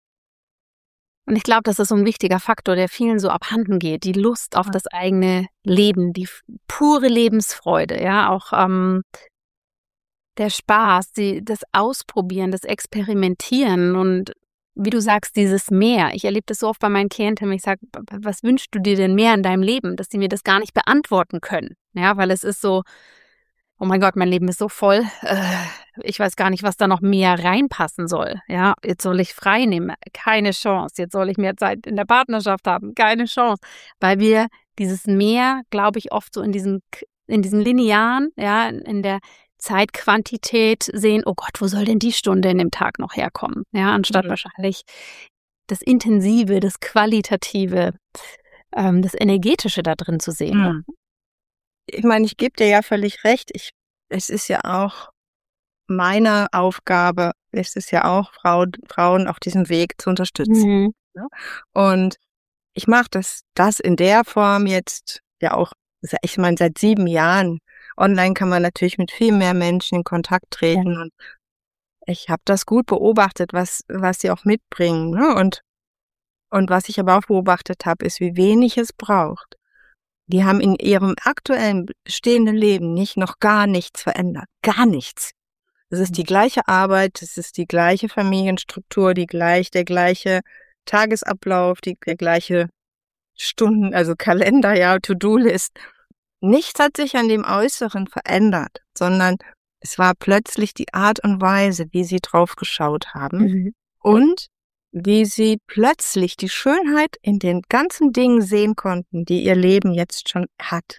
Und ich glaube, das ist so ein wichtiger Faktor, der vielen so abhanden geht. Die Lust auf das eigene Leben, die f- pure Lebensfreude, ja, auch ähm, der Spaß, die, das Ausprobieren, das Experimentieren und wie du sagst, dieses Mehr. Ich erlebe das so oft bei meinen Klienten, wenn ich sage, was wünschst du dir denn mehr in deinem Leben, dass die mir das gar nicht beantworten können. Ja, weil es ist so, oh mein Gott, mein Leben ist so voll. Äh, ich weiß gar nicht, was da noch mehr reinpassen soll. Ja, jetzt soll ich frei nehmen. Keine Chance. Jetzt soll ich mehr Zeit in der Partnerschaft haben. Keine Chance. Weil wir dieses Mehr, glaube ich, oft so in diesem, in diesem linearen, ja, in der Zeitquantität sehen, oh Gott, wo soll denn die Stunde in dem Tag noch herkommen? Ja, anstatt Mhm. wahrscheinlich das Intensive, das Qualitative, ähm, das Energetische da drin zu sehen. Mhm. Ich meine, ich gebe dir ja völlig recht. Ich, es ist ja auch meine Aufgabe, es ist ja auch, Frau, Frauen auf diesem Weg zu unterstützen. Mhm. Ne? Und ich mache das, das in der Form jetzt ja auch, ich meine, seit sieben Jahren. Online kann man natürlich mit viel mehr Menschen in Kontakt treten. Und ich habe das gut beobachtet, was, was sie auch mitbringen. Ne? Und, und was ich aber auch beobachtet habe, ist, wie wenig es braucht. Die haben in ihrem aktuellen bestehenden Leben nicht noch gar nichts verändert. Gar nichts. Es ist die gleiche Arbeit, es ist die gleiche Familienstruktur, die gleich, der gleiche Tagesablauf, die, der gleiche Stunden, also Kalender, ja, To-Do-List. Nichts hat sich an dem Äußeren verändert, sondern es war plötzlich die Art und Weise, wie sie drauf geschaut haben Mhm. und wie sie plötzlich die Schönheit in den ganzen Dingen sehen konnten, die ihr Leben jetzt schon hat.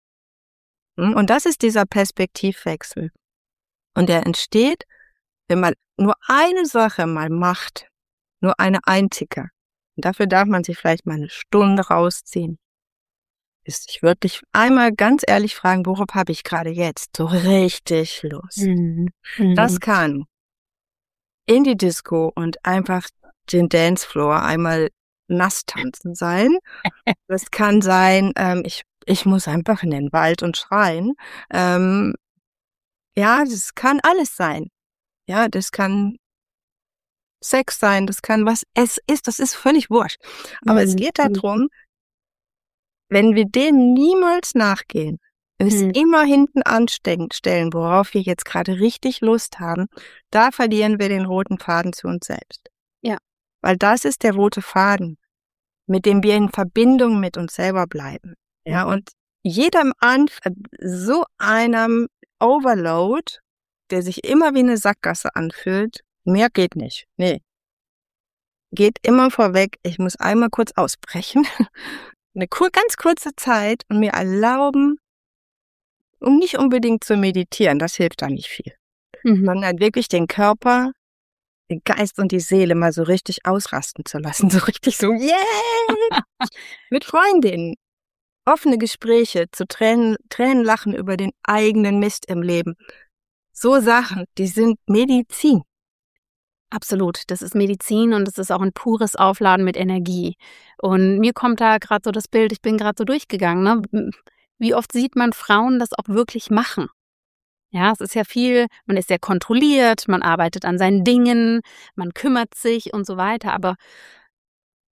Und das ist dieser Perspektivwechsel. Und der entsteht, wenn man nur eine Sache mal macht, nur eine einzige. Und dafür darf man sich vielleicht mal eine Stunde rausziehen. Ist sich wirklich einmal ganz ehrlich fragen, worauf habe ich gerade jetzt so richtig Lust? Mhm. Mhm. Das kann in die Disco und einfach den Dancefloor einmal nass tanzen sein. Das kann sein, ähm, ich, ich muss einfach in den Wald und schreien. Ähm, ja, das kann alles sein. Ja, das kann Sex sein, das kann was es ist, das ist völlig wurscht. Aber es Mhm. geht darum, wenn wir dem niemals nachgehen, es Mhm. immer hinten anstellen, worauf wir jetzt gerade richtig Lust haben, da verlieren wir den roten Faden zu uns selbst. Ja. Weil das ist der rote Faden, mit dem wir in Verbindung mit uns selber bleiben. Ja, und jedem an so einem Overload, der sich immer wie eine Sackgasse anfühlt, mehr geht nicht. Nee. Geht immer vorweg, ich muss einmal kurz ausbrechen, eine kur ganz kurze Zeit und mir erlauben, um nicht unbedingt zu meditieren, das hilft da nicht viel, Mhm. sondern wirklich den Körper, den Geist und die Seele mal so richtig ausrasten zu lassen, so richtig so, yeah! Mit Freundinnen, offene Gespräche, zu Tränen, Tränen lachen über den eigenen Mist im Leben. So Sachen, die sind Medizin. Absolut. Das ist Medizin und es ist auch ein pures Aufladen mit Energie. Und mir kommt da gerade so das Bild, ich bin gerade so durchgegangen, ne? Wie oft sieht man Frauen das auch wirklich machen? Ja, es ist ja viel, man ist sehr kontrolliert, man arbeitet an seinen Dingen, man kümmert sich und so weiter. Aber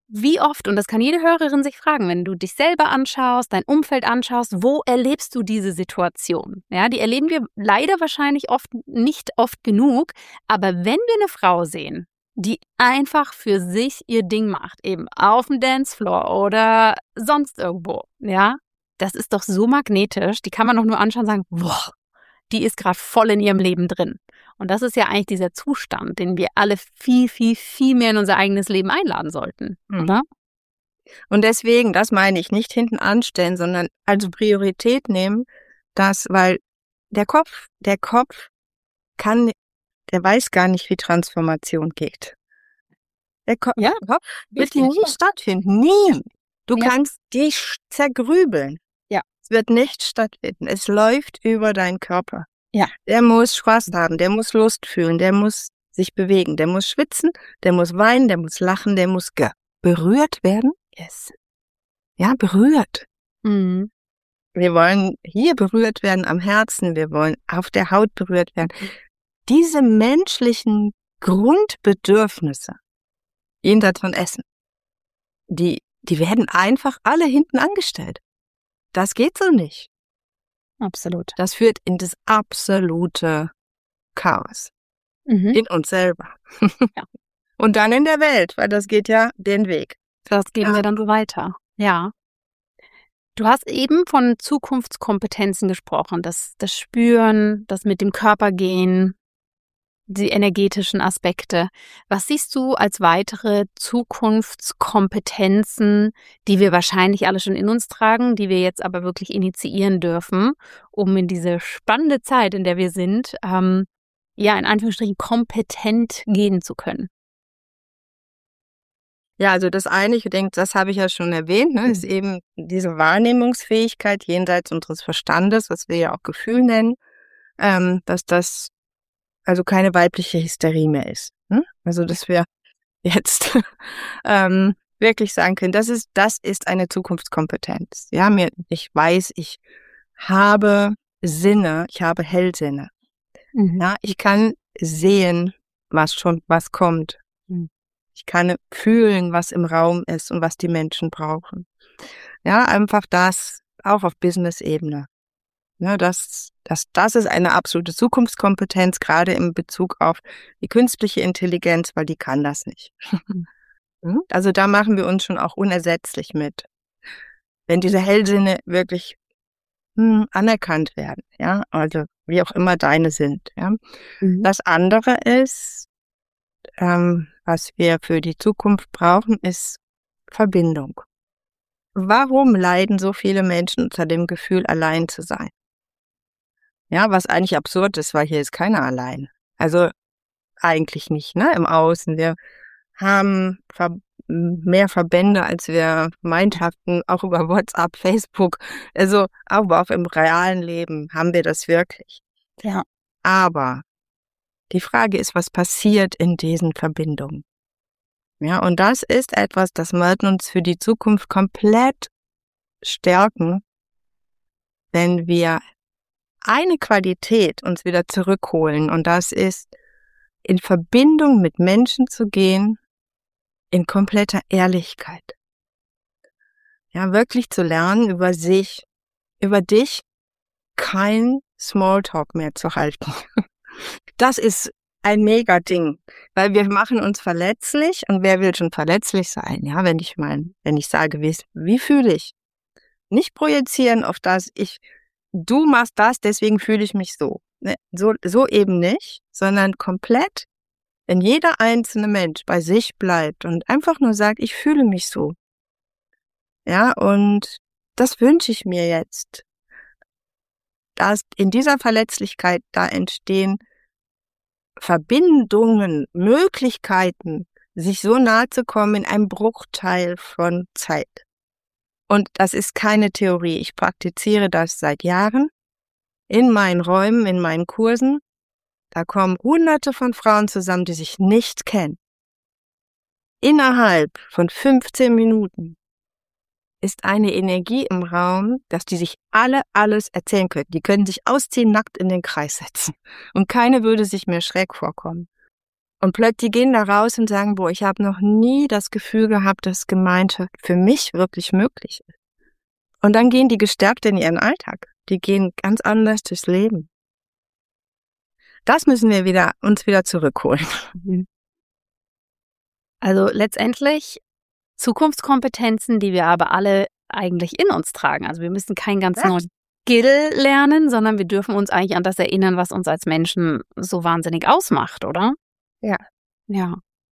wie oft, und das kann jede Hörerin sich fragen, wenn du dich selber anschaust, dein Umfeld anschaust, wo erlebst du diese Situation? Ja, die erleben wir leider wahrscheinlich oft nicht oft genug, aber wenn wir eine Frau sehen, die einfach für sich ihr Ding macht, eben auf dem Dancefloor oder sonst irgendwo, ja, das ist doch so magnetisch, die kann man doch nur anschauen und sagen, boah, die ist gerade voll in ihrem Leben drin. Und das ist ja eigentlich dieser Zustand, den wir alle viel, viel, viel mehr in unser eigenes Leben einladen sollten, mhm. oder? Und deswegen, das meine ich, nicht hinten anstellen, sondern also Priorität nehmen, das, weil der Kopf, der Kopf kann, der weiß gar nicht, wie Transformation geht. Der Kopf, ja, Kopf wird nie stattfinden, nie. Du ja. kannst dich zergrübeln. Ja. Es wird nicht stattfinden. Es läuft über deinen Körper. Ja. Der muss Spaß haben, der muss Lust fühlen, der muss sich bewegen, der muss schwitzen, der muss weinen, der muss lachen, der muss ge- berührt werden. Yes. Ja, berührt. Mhm. Wir wollen hier berührt werden am Herzen, wir wollen auf der Haut berührt werden. Diese menschlichen Grundbedürfnisse, jenseits von Essen, die, die werden einfach alle hinten angestellt. Das geht so nicht. Absolut. Das führt in das absolute Chaos. Mhm. In uns selber. Ja. Und dann in der Welt, weil das geht ja den Weg. Das geben ja. wir dann so weiter. Ja. Du hast eben von Zukunftskompetenzen gesprochen. Das, das Spüren, das mit dem Körper gehen, die energetischen Aspekte. Was siehst du als weitere Zukunftskompetenzen, die wir wahrscheinlich alle schon in uns tragen, die wir jetzt aber wirklich initiieren dürfen, um in diese spannende Zeit, in der wir sind, ähm, ja, in Anführungsstrichen kompetent gehen zu können? Ja, also das eine, ich denke, das habe ich ja schon erwähnt, ne, ist eben diese Wahrnehmungsfähigkeit jenseits unseres Verstandes, was wir ja auch Gefühl nennen, ähm, dass das also keine weibliche Hysterie mehr ist. Hm? Also dass wir jetzt ähm, wirklich sagen können, das ist das ist eine Zukunftskompetenz. Ja, mir ich weiß, ich habe Sinne, ich habe Hellsinne. Mhm. Ja, ich kann sehen, was schon was kommt. Mhm. Ich kann fühlen, was im Raum ist und was die Menschen brauchen. Ja, einfach das auch auf Business-Ebene. Ja, das, das, das ist eine absolute Zukunftskompetenz, gerade in Bezug auf die künstliche Intelligenz, weil die kann das nicht. Also da machen wir uns schon auch unersetzlich mit. Wenn diese Hellsinne wirklich hm, anerkannt werden, ja, also wie auch immer deine sind, ja. Mhm. Das andere ist, ähm, was wir für die Zukunft brauchen, ist Verbindung. Warum leiden so viele Menschen unter dem Gefühl, allein zu sein? Ja, was eigentlich absurd ist, weil hier ist keiner allein. Also eigentlich nicht, ne, im Außen. Wir haben ver- mehr Verbände, als wir meint hatten, auch über WhatsApp, Facebook. Also aber auch im realen Leben haben wir das wirklich. Ja. Aber die Frage ist, was passiert in diesen Verbindungen? Ja, und das ist etwas, das wird uns für die Zukunft komplett stärken, wenn wir eine Qualität uns wieder zurückholen, und das ist, in Verbindung mit Menschen zu gehen, in kompletter Ehrlichkeit. Ja, wirklich zu lernen, über sich, über dich kein Smalltalk mehr zu halten. Das ist ein mega Ding, weil wir machen uns verletzlich, und wer will schon verletzlich sein? Ja, wenn ich mein, wenn ich sage, wie, wie fühle ich? Nicht projizieren auf das, ich du machst das, deswegen fühle ich mich so. So, so eben nicht, sondern komplett, wenn jeder einzelne Mensch bei sich bleibt und einfach nur sagt, ich fühle mich so. Ja, und das wünsche ich mir jetzt. Dass in dieser Verletzlichkeit da entstehen Verbindungen, Möglichkeiten, sich so nahe zu kommen in einem Bruchteil von Zeit. Und das ist keine Theorie. Ich praktiziere das seit Jahren in meinen Räumen, in meinen Kursen. Da kommen Hunderte von Frauen zusammen, die sich nicht kennen. Innerhalb von fünfzehn Minuten ist eine Energie im Raum, dass die sich alle alles erzählen können. Die können sich ausziehen, nackt in den Kreis setzen. Und keine würde sich mehr schräg vorkommen. Und plötzlich die gehen da raus und sagen, boah, ich habe noch nie das Gefühl gehabt, dass Gemeinschaft für mich wirklich möglich ist. Und dann gehen die gestärkt in ihren Alltag. Die gehen ganz anders durchs Leben. Das müssen wir wieder uns wieder zurückholen. Also letztendlich Zukunftskompetenzen, die wir aber alle eigentlich in uns tragen. Also wir müssen keinen ganz Ja. neuen Skill lernen, sondern wir dürfen uns eigentlich an das erinnern, was uns als Menschen so wahnsinnig ausmacht, oder? Ja. Ja.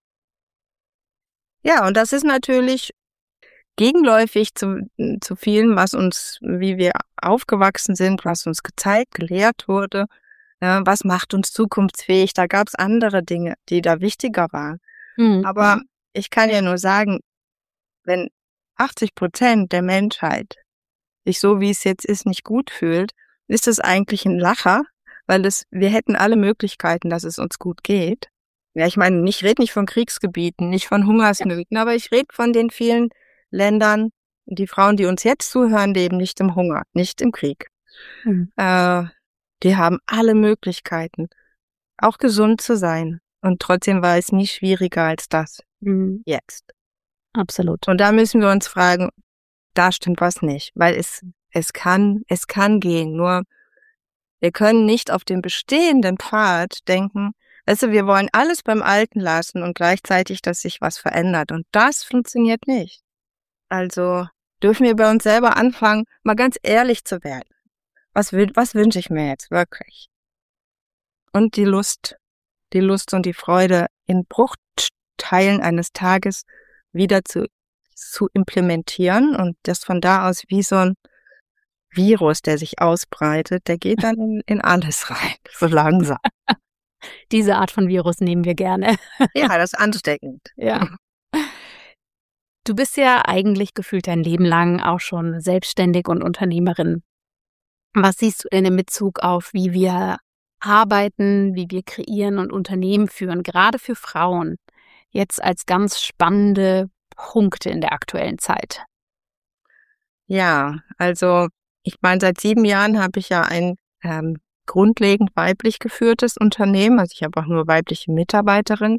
Ja, und das ist natürlich gegenläufig zu, zu vielen, was uns, wie wir aufgewachsen sind, was uns gezeigt, gelehrt wurde. Ja, was macht uns zukunftsfähig? Da gab es andere Dinge, die da wichtiger waren. Mhm. Aber ich kann ja nur sagen, wenn achtzig Prozent der Menschheit sich so, wie es jetzt ist, nicht gut fühlt, ist es eigentlich ein Lacher, weil es, wir hätten alle Möglichkeiten, dass es uns gut geht. Ja, ich meine, ich rede nicht von Kriegsgebieten, nicht von Hungersnöten, aber ich rede von den vielen Ländern, die Frauen, die uns jetzt zuhören, leben nicht im Hunger, nicht im Krieg. Mhm. Äh, die haben alle Möglichkeiten, auch gesund zu sein. Und trotzdem war es nie schwieriger als das Mhm. jetzt. Absolut. Und da müssen wir uns fragen, da stimmt was nicht, weil es, es kann, es kann gehen. Nur wir können nicht auf den bestehenden Pfad denken, weißt du, wir wollen alles beim Alten lassen und gleichzeitig, dass sich was verändert. Und das funktioniert nicht. Also dürfen wir bei uns selber anfangen, mal ganz ehrlich zu werden. Was, will, was wünsche ich mir jetzt wirklich? Und die Lust, die Lust und die Freude in Bruchteilen eines Tages wieder zu, zu implementieren und das von da aus wie so ein Virus, der sich ausbreitet, der geht dann in, in alles rein, so langsam. Diese Art von Virus nehmen wir gerne. Ja, das ist ansteckend. Ja. Du bist ja eigentlich gefühlt dein Leben lang auch schon selbstständig und Unternehmerin. Was siehst du denn in Bezug auf, wie wir arbeiten, wie wir kreieren und Unternehmen führen, gerade für Frauen, jetzt als ganz spannende Punkte in der aktuellen Zeit? Ja, also ich meine, seit sieben Jahren habe ich ja ein ähm, grundlegend weiblich geführtes Unternehmen. Also ich habe auch nur weibliche Mitarbeiterinnen.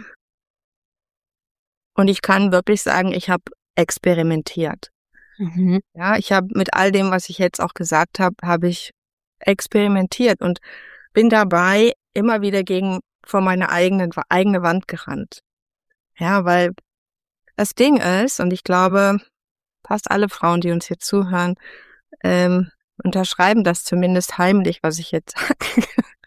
Und ich kann wirklich sagen, ich habe experimentiert. Mhm. Ja, ich habe mit all dem, was ich jetzt auch gesagt habe, habe ich experimentiert und bin dabei immer wieder gegen vor meine eigenen, eigene Wand gerannt. Ja, weil das Ding ist, und ich glaube, fast alle Frauen, die uns hier zuhören, ähm, unterschreiben das zumindest heimlich, was ich jetzt sage.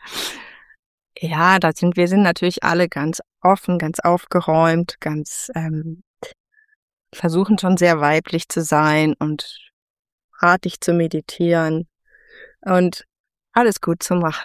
Ja, da sind wir sind natürlich alle ganz offen, ganz aufgeräumt, ganz ähm, versuchen schon sehr weiblich zu sein und artig zu meditieren und alles gut zu machen.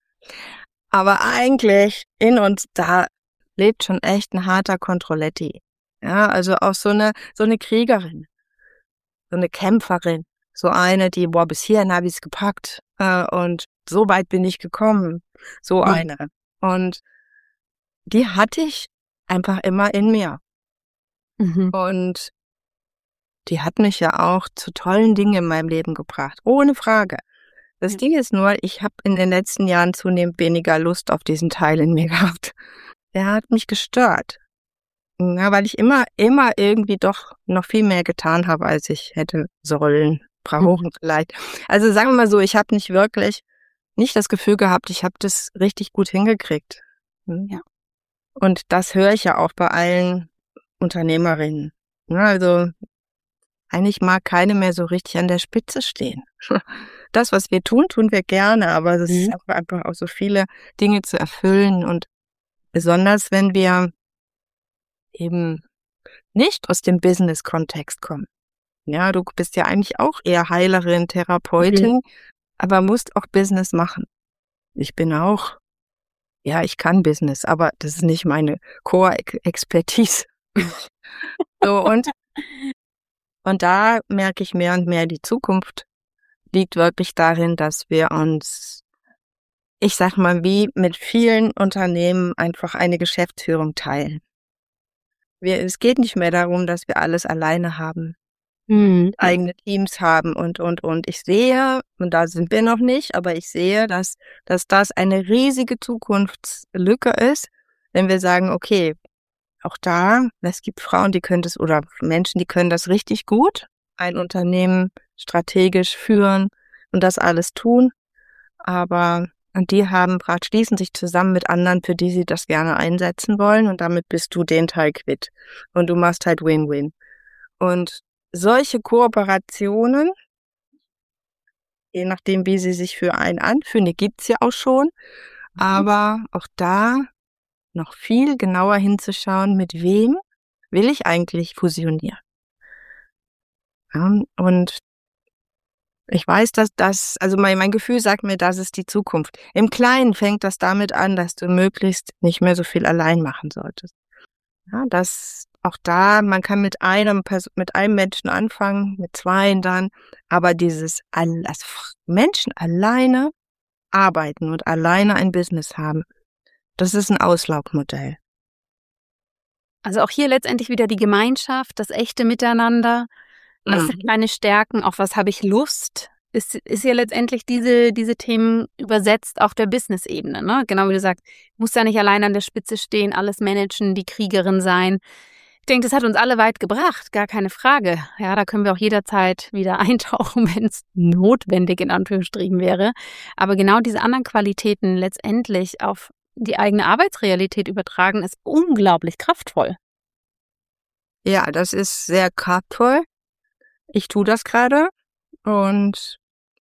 Aber eigentlich in uns, da lebt schon echt ein harter Controletti. Ja, also auch so eine so eine Kriegerin, so eine Kämpferin, so eine, die, boah, bis hierhin habe ich es gepackt äh, und so weit bin ich gekommen, so Ja. eine. Und die hatte ich einfach immer in mir. Mhm. Und die hat mich ja auch zu tollen Dingen in meinem Leben gebracht, ohne Frage. Das Ja. Ding ist nur, ich habe in den letzten Jahren zunehmend weniger Lust auf diesen Teil in mir gehabt. Der hat mich gestört. Ja, weil ich immer, immer irgendwie doch noch viel mehr getan habe, als ich hätte sollen, brauchen vielleicht. Also sagen wir mal so, ich habe nicht wirklich, nicht das Gefühl gehabt, ich habe das richtig gut hingekriegt. Hm? Ja. Und das höre ich ja auch bei allen Unternehmerinnen. Ja, also eigentlich mag keine mehr so richtig an der Spitze stehen. Das, was wir tun, tun wir gerne, aber es ist Mhm. einfach, einfach auch so viele Dinge zu erfüllen und besonders, wenn wir eben nicht aus dem Business-Kontext kommen. Ja, du bist ja eigentlich auch eher Heilerin, Therapeutin, aber musst auch Business machen. Ich bin auch, ja, ich kann Business, aber das ist nicht meine Core-Expertise. So, und, und da merke ich mehr und mehr, die Zukunft liegt wirklich darin, dass wir uns, ich sag mal, wie mit vielen Unternehmen einfach eine Geschäftsführung teilen. Wir, es geht nicht mehr darum, dass wir alles alleine haben, Mhm. eigene Teams haben und, und, und. Ich sehe, und da sind wir noch nicht, aber ich sehe, dass, dass das eine riesige Zukunftslücke ist, wenn wir sagen, okay, auch da, es gibt Frauen, die können das, oder Menschen, die können das richtig gut, ein Unternehmen strategisch führen und das alles tun, aber und die haben gerade, schließen sich zusammen mit anderen, für die sie das gerne einsetzen wollen, und damit bist du den Teil quitt und du machst halt Win-Win. Und solche Kooperationen, je nachdem, wie sie sich für einen anfühlen, die gibt's ja auch schon, aber auch da noch viel genauer hinzuschauen, mit wem will ich eigentlich fusionieren. Ja, und ich weiß, dass das, also mein, mein Gefühl sagt mir, das ist die Zukunft. Im Kleinen fängt das damit an, dass du möglichst nicht mehr so viel allein machen solltest. Ja, dass auch da, man kann mit einem, mit einem Menschen anfangen, mit zweien dann, aber dieses, als Menschen alleine arbeiten und alleine ein Business haben, das ist ein Auslaugmodell. Also auch hier letztendlich wieder die Gemeinschaft, das echte Miteinander. Was sind meine Stärken? Auf was habe ich Lust? Ist, ist ja letztendlich diese, diese Themen übersetzt auf der Business-Ebene, ne? Genau wie du sagst, muss ja nicht allein an der Spitze stehen, alles managen, die Kriegerin sein. Ich denke, das hat uns alle weit gebracht, gar keine Frage. Ja, da können wir auch jederzeit wieder eintauchen, wenn es notwendig in Anführungsstrichen wäre. Aber genau diese anderen Qualitäten letztendlich auf die eigene Arbeitsrealität übertragen, ist unglaublich kraftvoll. Ja, das ist sehr kraftvoll. Ich tue das gerade und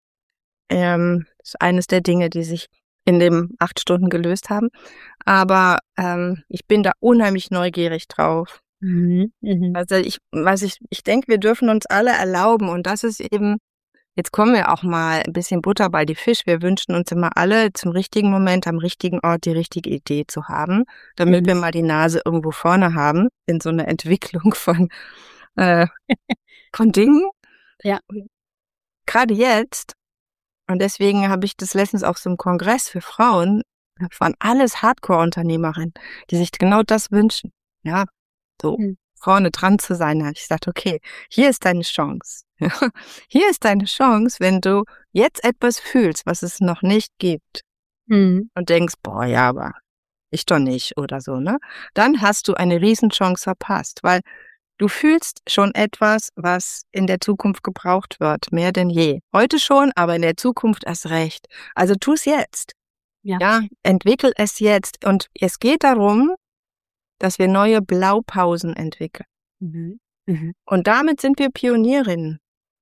ähm, ist eines der Dinge, die sich in den acht Stunden gelöst haben. Aber ähm, ich bin da unheimlich neugierig drauf. Mhm. Mhm. Also ich, was ich, ich denke, wir dürfen uns alle erlauben, und das ist eben, jetzt kommen wir auch mal ein bisschen Butter bei die Fisch. Wir wünschen uns immer alle zum richtigen Moment, am richtigen Ort die richtige Idee zu haben, damit mhm. wir mal die Nase irgendwo vorne haben in so einer Entwicklung von äh, von Dingen. Ja. Gerade jetzt, und deswegen habe ich das letztens auf so einem Kongress für Frauen, das waren alles Hardcore-Unternehmerinnen, die sich genau das wünschen. Ja, so mhm. vorne dran zu sein. Da habe ich gesagt, okay, hier ist deine Chance. Hier ist deine Chance, wenn du jetzt etwas fühlst, was es noch nicht gibt, mhm. und denkst, boah, ja, aber ich doch nicht oder so, ne? Dann hast du eine Riesenchance verpasst, weil du fühlst schon etwas, was in der Zukunft gebraucht wird, mehr denn je. Heute schon, aber in der Zukunft erst recht. Also tu es jetzt. Ja. Ja, entwickel es jetzt. Und es geht darum, dass wir neue Blaupausen entwickeln. Mhm. Mhm. Und damit sind wir Pionierinnen.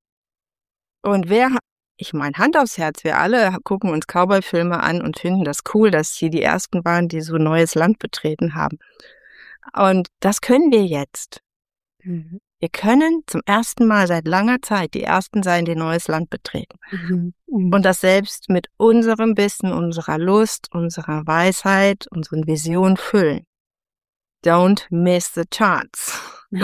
Und wer, ich meine, Hand aufs Herz, wir alle gucken uns Cowboy-Filme an und finden das cool, dass sie die Ersten waren, die so neues Land betreten haben. Und das können wir jetzt. Mhm. Wir können zum ersten Mal seit langer Zeit die Ersten sein, die neues Land betreten. Mhm. Mhm. Und das selbst mit unserem Wissen, unserer Lust, unserer Weisheit, unseren Visionen füllen. Don't miss the chance.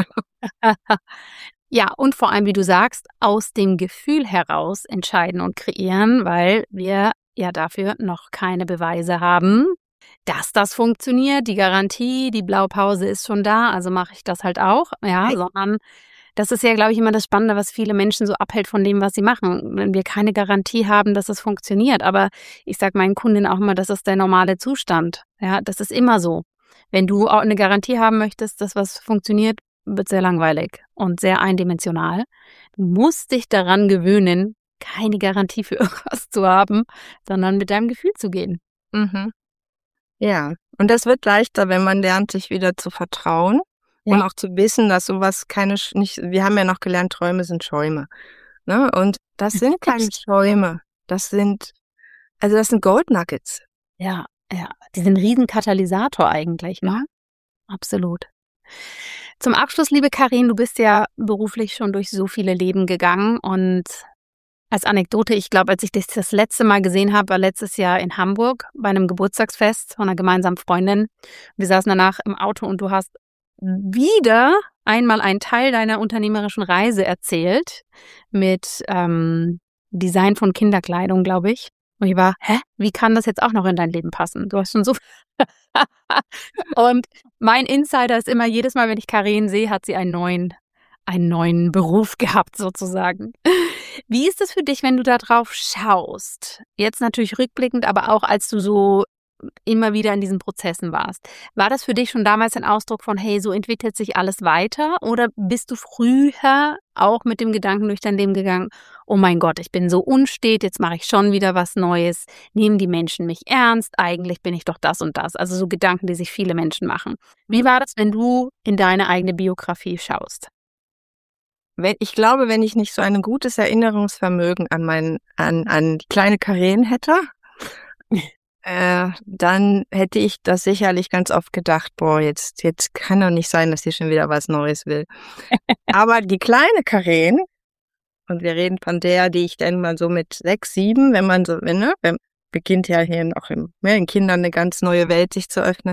Ja, und vor allem, wie du sagst, aus dem Gefühl heraus entscheiden und kreieren, weil wir ja dafür noch keine Beweise haben, dass das funktioniert. Die Garantie, die Blaupause ist schon da, also mache ich das halt auch. Ja, sondern das ist ja, glaube ich, immer das Spannende, was viele Menschen so abhält von dem, was sie machen. Wenn wir keine Garantie haben, dass es funktioniert. Aber ich sage meinen Kundinnen auch immer, das ist der normale Zustand. Ja, das ist immer so. Wenn du auch eine Garantie haben möchtest, dass was funktioniert, wird sehr langweilig und sehr eindimensional. Du musst dich daran gewöhnen, keine Garantie für irgendwas zu haben, sondern mit deinem Gefühl zu gehen. Mhm. Ja, und das wird leichter, wenn man lernt, sich wieder zu vertrauen, ja. Und auch zu wissen, dass sowas keine, nicht, wir haben ja noch gelernt, Träume sind Schäume, ne? Und das sind keine Schäume, das sind, also das sind Gold Nuggets. Ja, ja, die sind ein Riesenkatalysator eigentlich, ne? Absolut. Zum Abschluss, liebe Karin, du bist ja beruflich schon durch so viele Leben gegangen, und als Anekdote, ich glaube, als ich dich das letzte Mal gesehen habe, war letztes Jahr in Hamburg bei einem Geburtstagsfest von einer gemeinsamen Freundin. Wir saßen danach im Auto und du hast wieder einmal einen Teil deiner unternehmerischen Reise erzählt mit ähm, Design von Kinderkleidung, glaube ich. Und ich war, hä, wie kann das jetzt auch noch in dein Leben passen? Du hast schon so Und mein Insider ist immer, jedes Mal, wenn ich Karin sehe, hat sie einen neuen, einen neuen Beruf gehabt, sozusagen. Wie ist es für dich, wenn du da drauf schaust? Jetzt natürlich rückblickend, aber auch als du so immer wieder in diesen Prozessen warst. War das für dich schon damals ein Ausdruck von, hey, so entwickelt sich alles weiter? Oder bist du früher auch mit dem Gedanken durch dein Leben gegangen, oh mein Gott, ich bin so unstet, jetzt mache ich schon wieder was Neues, nehmen die Menschen mich ernst, eigentlich bin ich doch das und das. Also so Gedanken, die sich viele Menschen machen. Wie war das, wenn du in deine eigene Biografie schaust? Wenn, ich glaube, wenn ich nicht so ein gutes Erinnerungsvermögen an mein, an, an die kleine Karin hätte, äh, dann hätte ich das sicherlich ganz oft gedacht, boah, jetzt, jetzt kann doch nicht sein, dass sie schon wieder was Neues will. Aber die kleine Karin, und wir reden von der, die ich dann mal so mit sechs, sieben, wenn man so, wenn, ne, wenn, beginnt ja hier auch im, ja, in Kindern eine ganz neue Welt sich zu öffnen,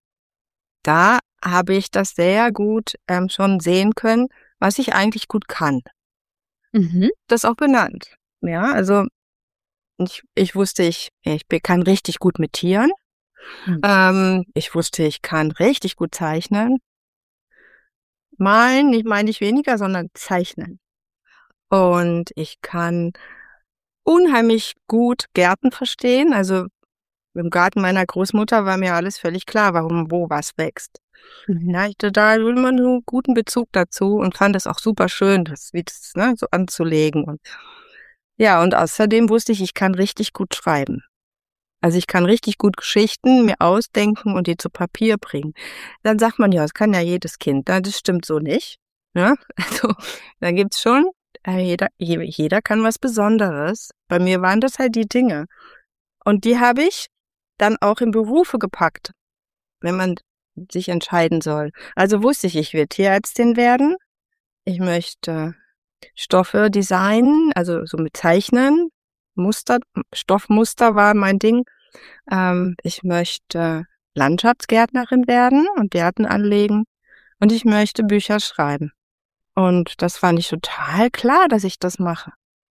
da habe ich das sehr gut ähm, schon sehen können, was ich eigentlich gut kann. Mhm. Das auch benannt. Ja, also ich, ich wusste, ich, ich kann richtig gut mit Tieren. Mhm. Ähm, ich wusste, ich kann richtig gut zeichnen. Malen, nicht meine ich weniger, sondern zeichnen. Und ich kann unheimlich gut Gärten verstehen. Also im Garten meiner Großmutter war mir alles völlig klar, warum wo was wächst. Mhm. Ja, ich hatte da immer nur einen guten Bezug dazu und fand es auch super schön, das, wie das, ne, so anzulegen. Und ja, und außerdem wusste ich, ich kann richtig gut schreiben. Also ich kann richtig gut Geschichten mir ausdenken und die zu Papier bringen. Dann sagt man, ja, das kann ja jedes Kind. Na, das stimmt so nicht. Ja, also da gibt's schon, äh, jeder, jeder kann was Besonderes. Bei mir waren das halt die Dinge. Und die habe ich dann auch in Berufe gepackt, wenn man sich entscheiden soll. Also wusste ich, ich will Tierärztin werden. Ich möchte Stoffe designen, also so mit Zeichnen. Muster, Stoffmuster war mein Ding. Ähm, ich möchte Landschaftsgärtnerin werden und Gärten anlegen. Und ich möchte Bücher schreiben. Und das fand ich total klar, dass ich das mache.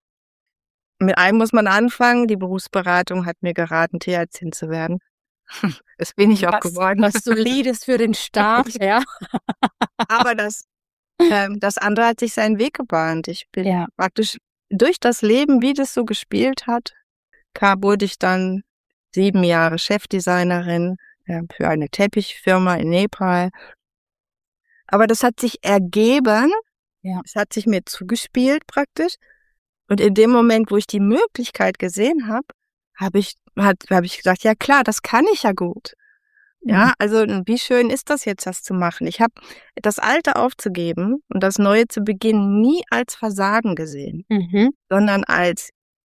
Mit einem muss man anfangen. Die Berufsberatung hat mir geraten, Tierärztin zu werden. Das bin ich auch was, geworden. Was Solides für den Start, ja. Aber das, ähm, das andere hat sich seinen Weg gebahnt. Ich bin ja. praktisch durch das Leben, wie das so gespielt hat, kam, wurde ich dann sieben Jahre Chefdesignerin äh, für eine Teppichfirma in Nepal. Aber das hat sich ergeben. Ja. Es hat sich mir zugespielt praktisch. Und in dem Moment, wo ich die Möglichkeit gesehen habe, habe ich, hat, habe ich gesagt, ja klar, das kann ich ja gut. Ja, mhm. Also wie schön ist das jetzt, das zu machen? Ich habe das Alte aufzugeben und das Neue zu beginnen nie als Versagen gesehen, mhm. sondern als,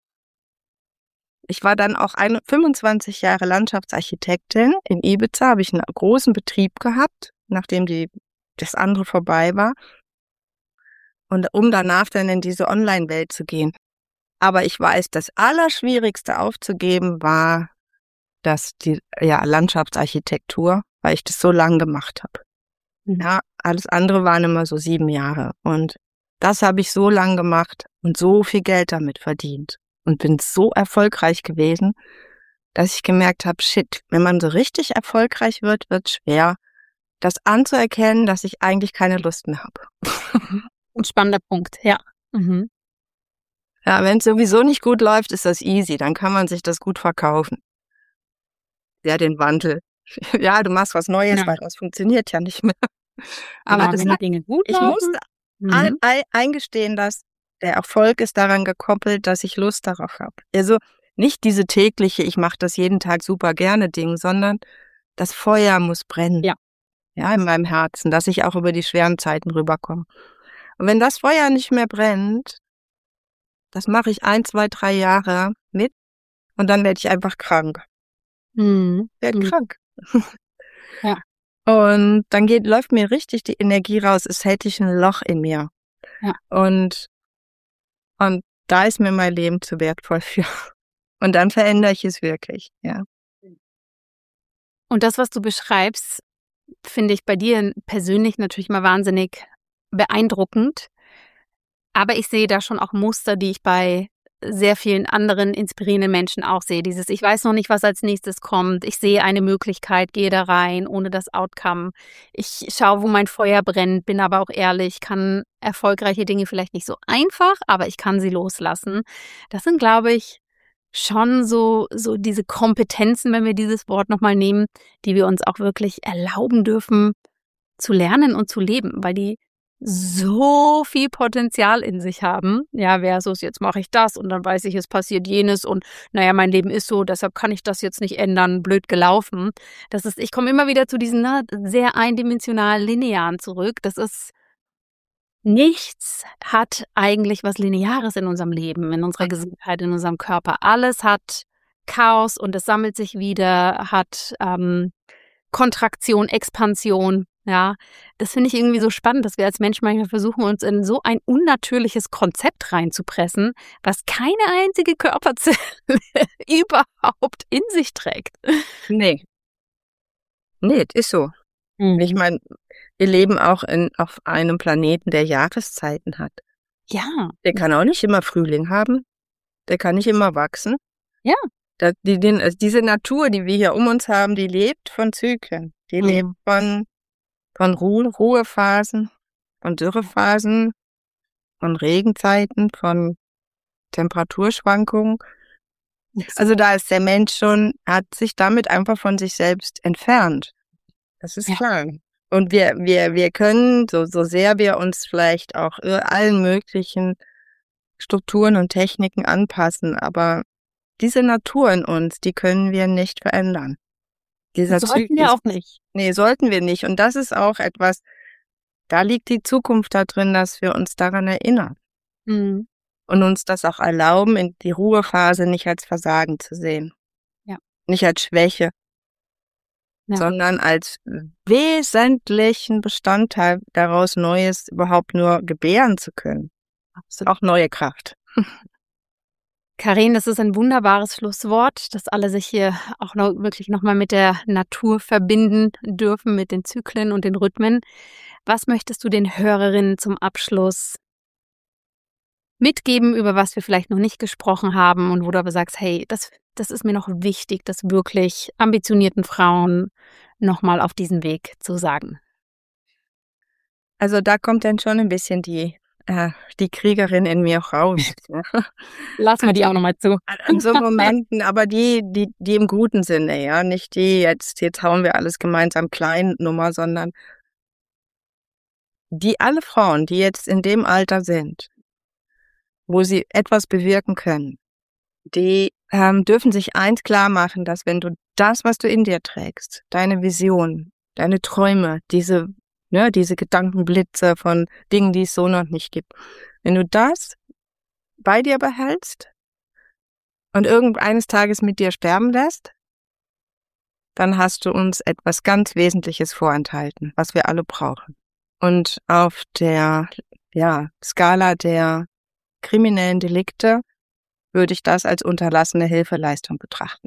ich war dann auch eine, fünfundzwanzig Jahre Landschaftsarchitektin. In Ibiza habe ich einen großen Betrieb gehabt, nachdem die, das andere vorbei war. Und um danach dann in diese Online-Welt zu gehen. Aber ich weiß, das Allerschwierigste aufzugeben war das die ja Landschaftsarchitektur, weil ich das so lange gemacht habe. Mhm. Ja, alles andere waren immer so sieben Jahre. Und das habe ich so lang gemacht und so viel Geld damit verdient. Und bin so erfolgreich gewesen, dass ich gemerkt habe, shit, wenn man so richtig erfolgreich wird, wird es schwer, das anzuerkennen, dass ich eigentlich keine Lust mehr habe. Ein spannender Punkt, ja. Mhm. Ja, wenn es sowieso nicht gut läuft, ist das easy. Dann kann man sich das gut verkaufen. Ja, den Wandel. Ja, du machst was Neues, ja. Weil das funktioniert ja nicht mehr. Aber, Aber wenn die Dinge gut ich laufen, musste mhm. ein, eingestehen, dass der Erfolg ist daran gekoppelt, dass ich Lust darauf habe. Also nicht diese tägliche, ich mache das jeden Tag super gerne Ding, sondern das Feuer muss brennen. Ja. Ja, in meinem Herzen, dass ich auch über die schweren Zeiten rüberkomme. Und wenn das Feuer nicht mehr brennt, das mache ich ein, zwei, drei Jahre mit und dann werde ich einfach krank. Mhm. Werde mhm. krank. Ja. Und dann geht, läuft mir richtig die Energie raus, es hätte ich ein Loch in mir. Ja. Und, und da ist mir mein Leben zu wertvoll für. Und dann verändere ich es wirklich, ja. Und das, was du beschreibst, finde ich bei dir persönlich natürlich mal wahnsinnig beeindruckend. Aber ich sehe da schon auch Muster, die ich bei sehr vielen anderen inspirierenden Menschen auch sehe. Dieses, ich weiß noch nicht, was als nächstes kommt. Ich sehe eine Möglichkeit, gehe da rein, ohne das Outcome. Ich schaue, wo mein Feuer brennt, bin aber auch ehrlich, kann erfolgreiche Dinge vielleicht nicht so einfach, aber ich kann sie loslassen. Das sind, glaube ich, schon so, so diese Kompetenzen, wenn wir dieses Wort nochmal nehmen, die wir uns auch wirklich erlauben dürfen zu lernen und zu leben, weil die so viel Potenzial in sich haben. Ja, versus jetzt mache ich das und dann weiß ich, es passiert jenes und naja, mein Leben ist so, deshalb kann ich das jetzt nicht ändern, blöd gelaufen. Das ist, ich komme immer wieder zu diesen na, sehr eindimensional linearen zurück. Das ist, nichts hat eigentlich was Lineares in unserem Leben, in unserer Gesundheit, in unserem Körper. Alles hat Chaos und es sammelt sich wieder, hat ähm, Kontraktion, Expansion. Ja, das finde ich irgendwie so spannend, dass wir als Menschen manchmal versuchen, uns in so ein unnatürliches Konzept reinzupressen, was keine einzige Körperzelle überhaupt in sich trägt. Nee. Nee, das ist so. Mhm. Ich meine, wir leben auch in, auf einem Planeten, der Jahreszeiten hat. Ja. Der kann auch nicht immer Frühling haben. Der kann nicht immer wachsen. Ja. Da, die, die, also diese Natur, die wir hier um uns haben, die lebt von Zyklen. Die mhm. lebt von Von Ruhe, Ruhephasen, von Dürrephasen, von Regenzeiten, von Temperaturschwankungen. Also da ist der Mensch schon, hat sich damit einfach von sich selbst entfernt. Das ist ja klar. Und wir, wir, wir können, so, so sehr wir uns vielleicht auch allen möglichen Strukturen und Techniken anpassen, aber diese Natur in uns, die können wir nicht verändern. Dieser sollten wir auch nicht. Nee, sollten wir nicht. Und das ist auch etwas, da liegt die Zukunft da drin, dass wir uns daran erinnern. Mhm. Und uns das auch erlauben, in die Ruhephase nicht als Versagen zu sehen. Ja. Nicht als Schwäche, ja, sondern als wesentlichen Bestandteil daraus, Neues überhaupt nur gebären zu können. Absolut. Auch neue Kraft. Karin, das ist ein wunderbares Schlusswort, dass alle sich hier auch noch wirklich nochmal mit der Natur verbinden dürfen, mit den Zyklen und den Rhythmen. Was möchtest du den Hörerinnen zum Abschluss mitgeben, über was wir vielleicht noch nicht gesprochen haben und wo du aber sagst, hey, das, das ist mir noch wichtig, das wirklich ambitionierten Frauen nochmal auf diesen Weg zu sagen? Also da kommt dann schon ein bisschen die Äh, die Kriegerin in mir raus. Lass mir die auch nochmal zu. An so Momenten, aber die, die, die im guten Sinne, ja, nicht die jetzt, jetzt hauen wir alles gemeinsam klein Nummer, sondern die alle Frauen, die jetzt in dem Alter sind, wo sie etwas bewirken können, die ähm, dürfen sich eins klar machen, dass wenn du das, was du in dir trägst, deine Vision, deine Träume, diese Ne, diese Gedankenblitze von Dingen, die es so noch nicht gibt. Wenn du das bei dir behältst und irgendeines Tages mit dir sterben lässt, dann hast du uns etwas ganz Wesentliches vorenthalten, was wir alle brauchen. Und auf der ja, Skala der kriminellen Delikte würde ich das als unterlassene Hilfeleistung betrachten.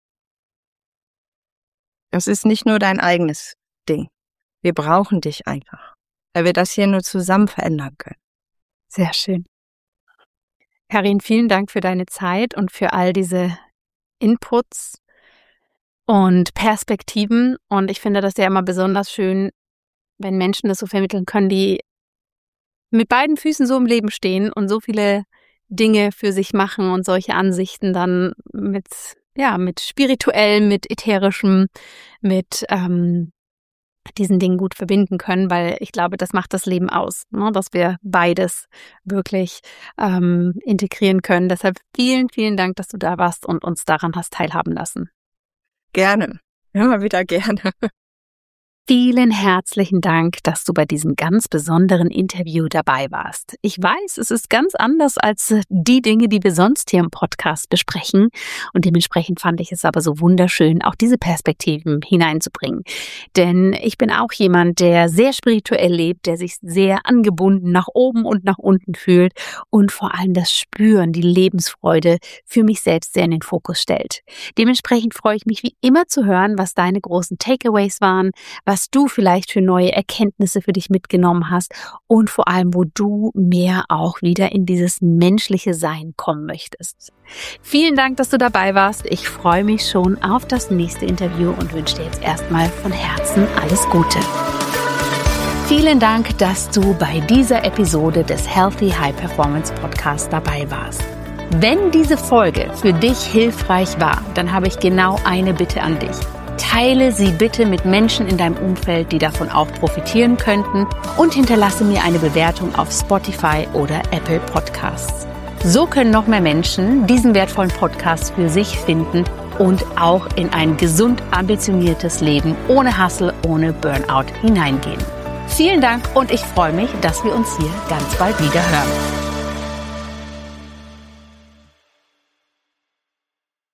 Das ist nicht nur dein eigenes Ding. Wir brauchen dich einfach, weil wir das hier nur zusammen verändern können. Sehr schön. Karin, vielen Dank für deine Zeit und für all diese Inputs und Perspektiven. Und ich finde das ja immer besonders schön, wenn Menschen das so vermitteln können, die mit beiden Füßen so im Leben stehen und so viele Dinge für sich machen und solche Ansichten dann mit, ja, mit spirituellem, mit ätherischem, mit ähm, diesen Dingen gut verbinden können, weil ich glaube, das macht das Leben aus, ne? Dass wir beides wirklich ähm, integrieren können. Deshalb vielen, vielen Dank, dass du da warst und uns daran hast teilhaben lassen. Gerne, immer wieder gerne. Vielen herzlichen Dank, dass du bei diesem ganz besonderen Interview dabei warst. Ich weiß, es ist ganz anders als die Dinge, die wir sonst hier im Podcast besprechen. Und dementsprechend fand ich es aber so wunderschön, auch diese Perspektiven hineinzubringen. Denn ich bin auch jemand, der sehr spirituell lebt, der sich sehr angebunden nach oben und nach unten fühlt und vor allem das Spüren, die Lebensfreude für mich selbst sehr in den Fokus stellt. Dementsprechend freue ich mich wie immer zu hören, was deine großen Takeaways waren, was was du vielleicht für neue Erkenntnisse für dich mitgenommen hast und vor allem, wo du mehr auch wieder in dieses menschliche Sein kommen möchtest. Vielen Dank, dass du dabei warst. Ich freue mich schon auf das nächste Interview und wünsche dir jetzt erstmal von Herzen alles Gute. Vielen Dank, dass du bei dieser Episode des Healthy High Performance Podcast dabei warst. Wenn diese Folge für dich hilfreich war, dann habe ich genau eine Bitte an dich. Teile sie bitte mit Menschen in deinem Umfeld, die davon auch profitieren könnten, und hinterlasse mir eine Bewertung auf Spotify oder Apple Podcasts. So können noch mehr Menschen diesen wertvollen Podcast für sich finden und auch in ein gesund ambitioniertes Leben ohne Hustle, ohne Burnout hineingehen. Vielen Dank und ich freue mich, dass wir uns hier ganz bald wieder hören.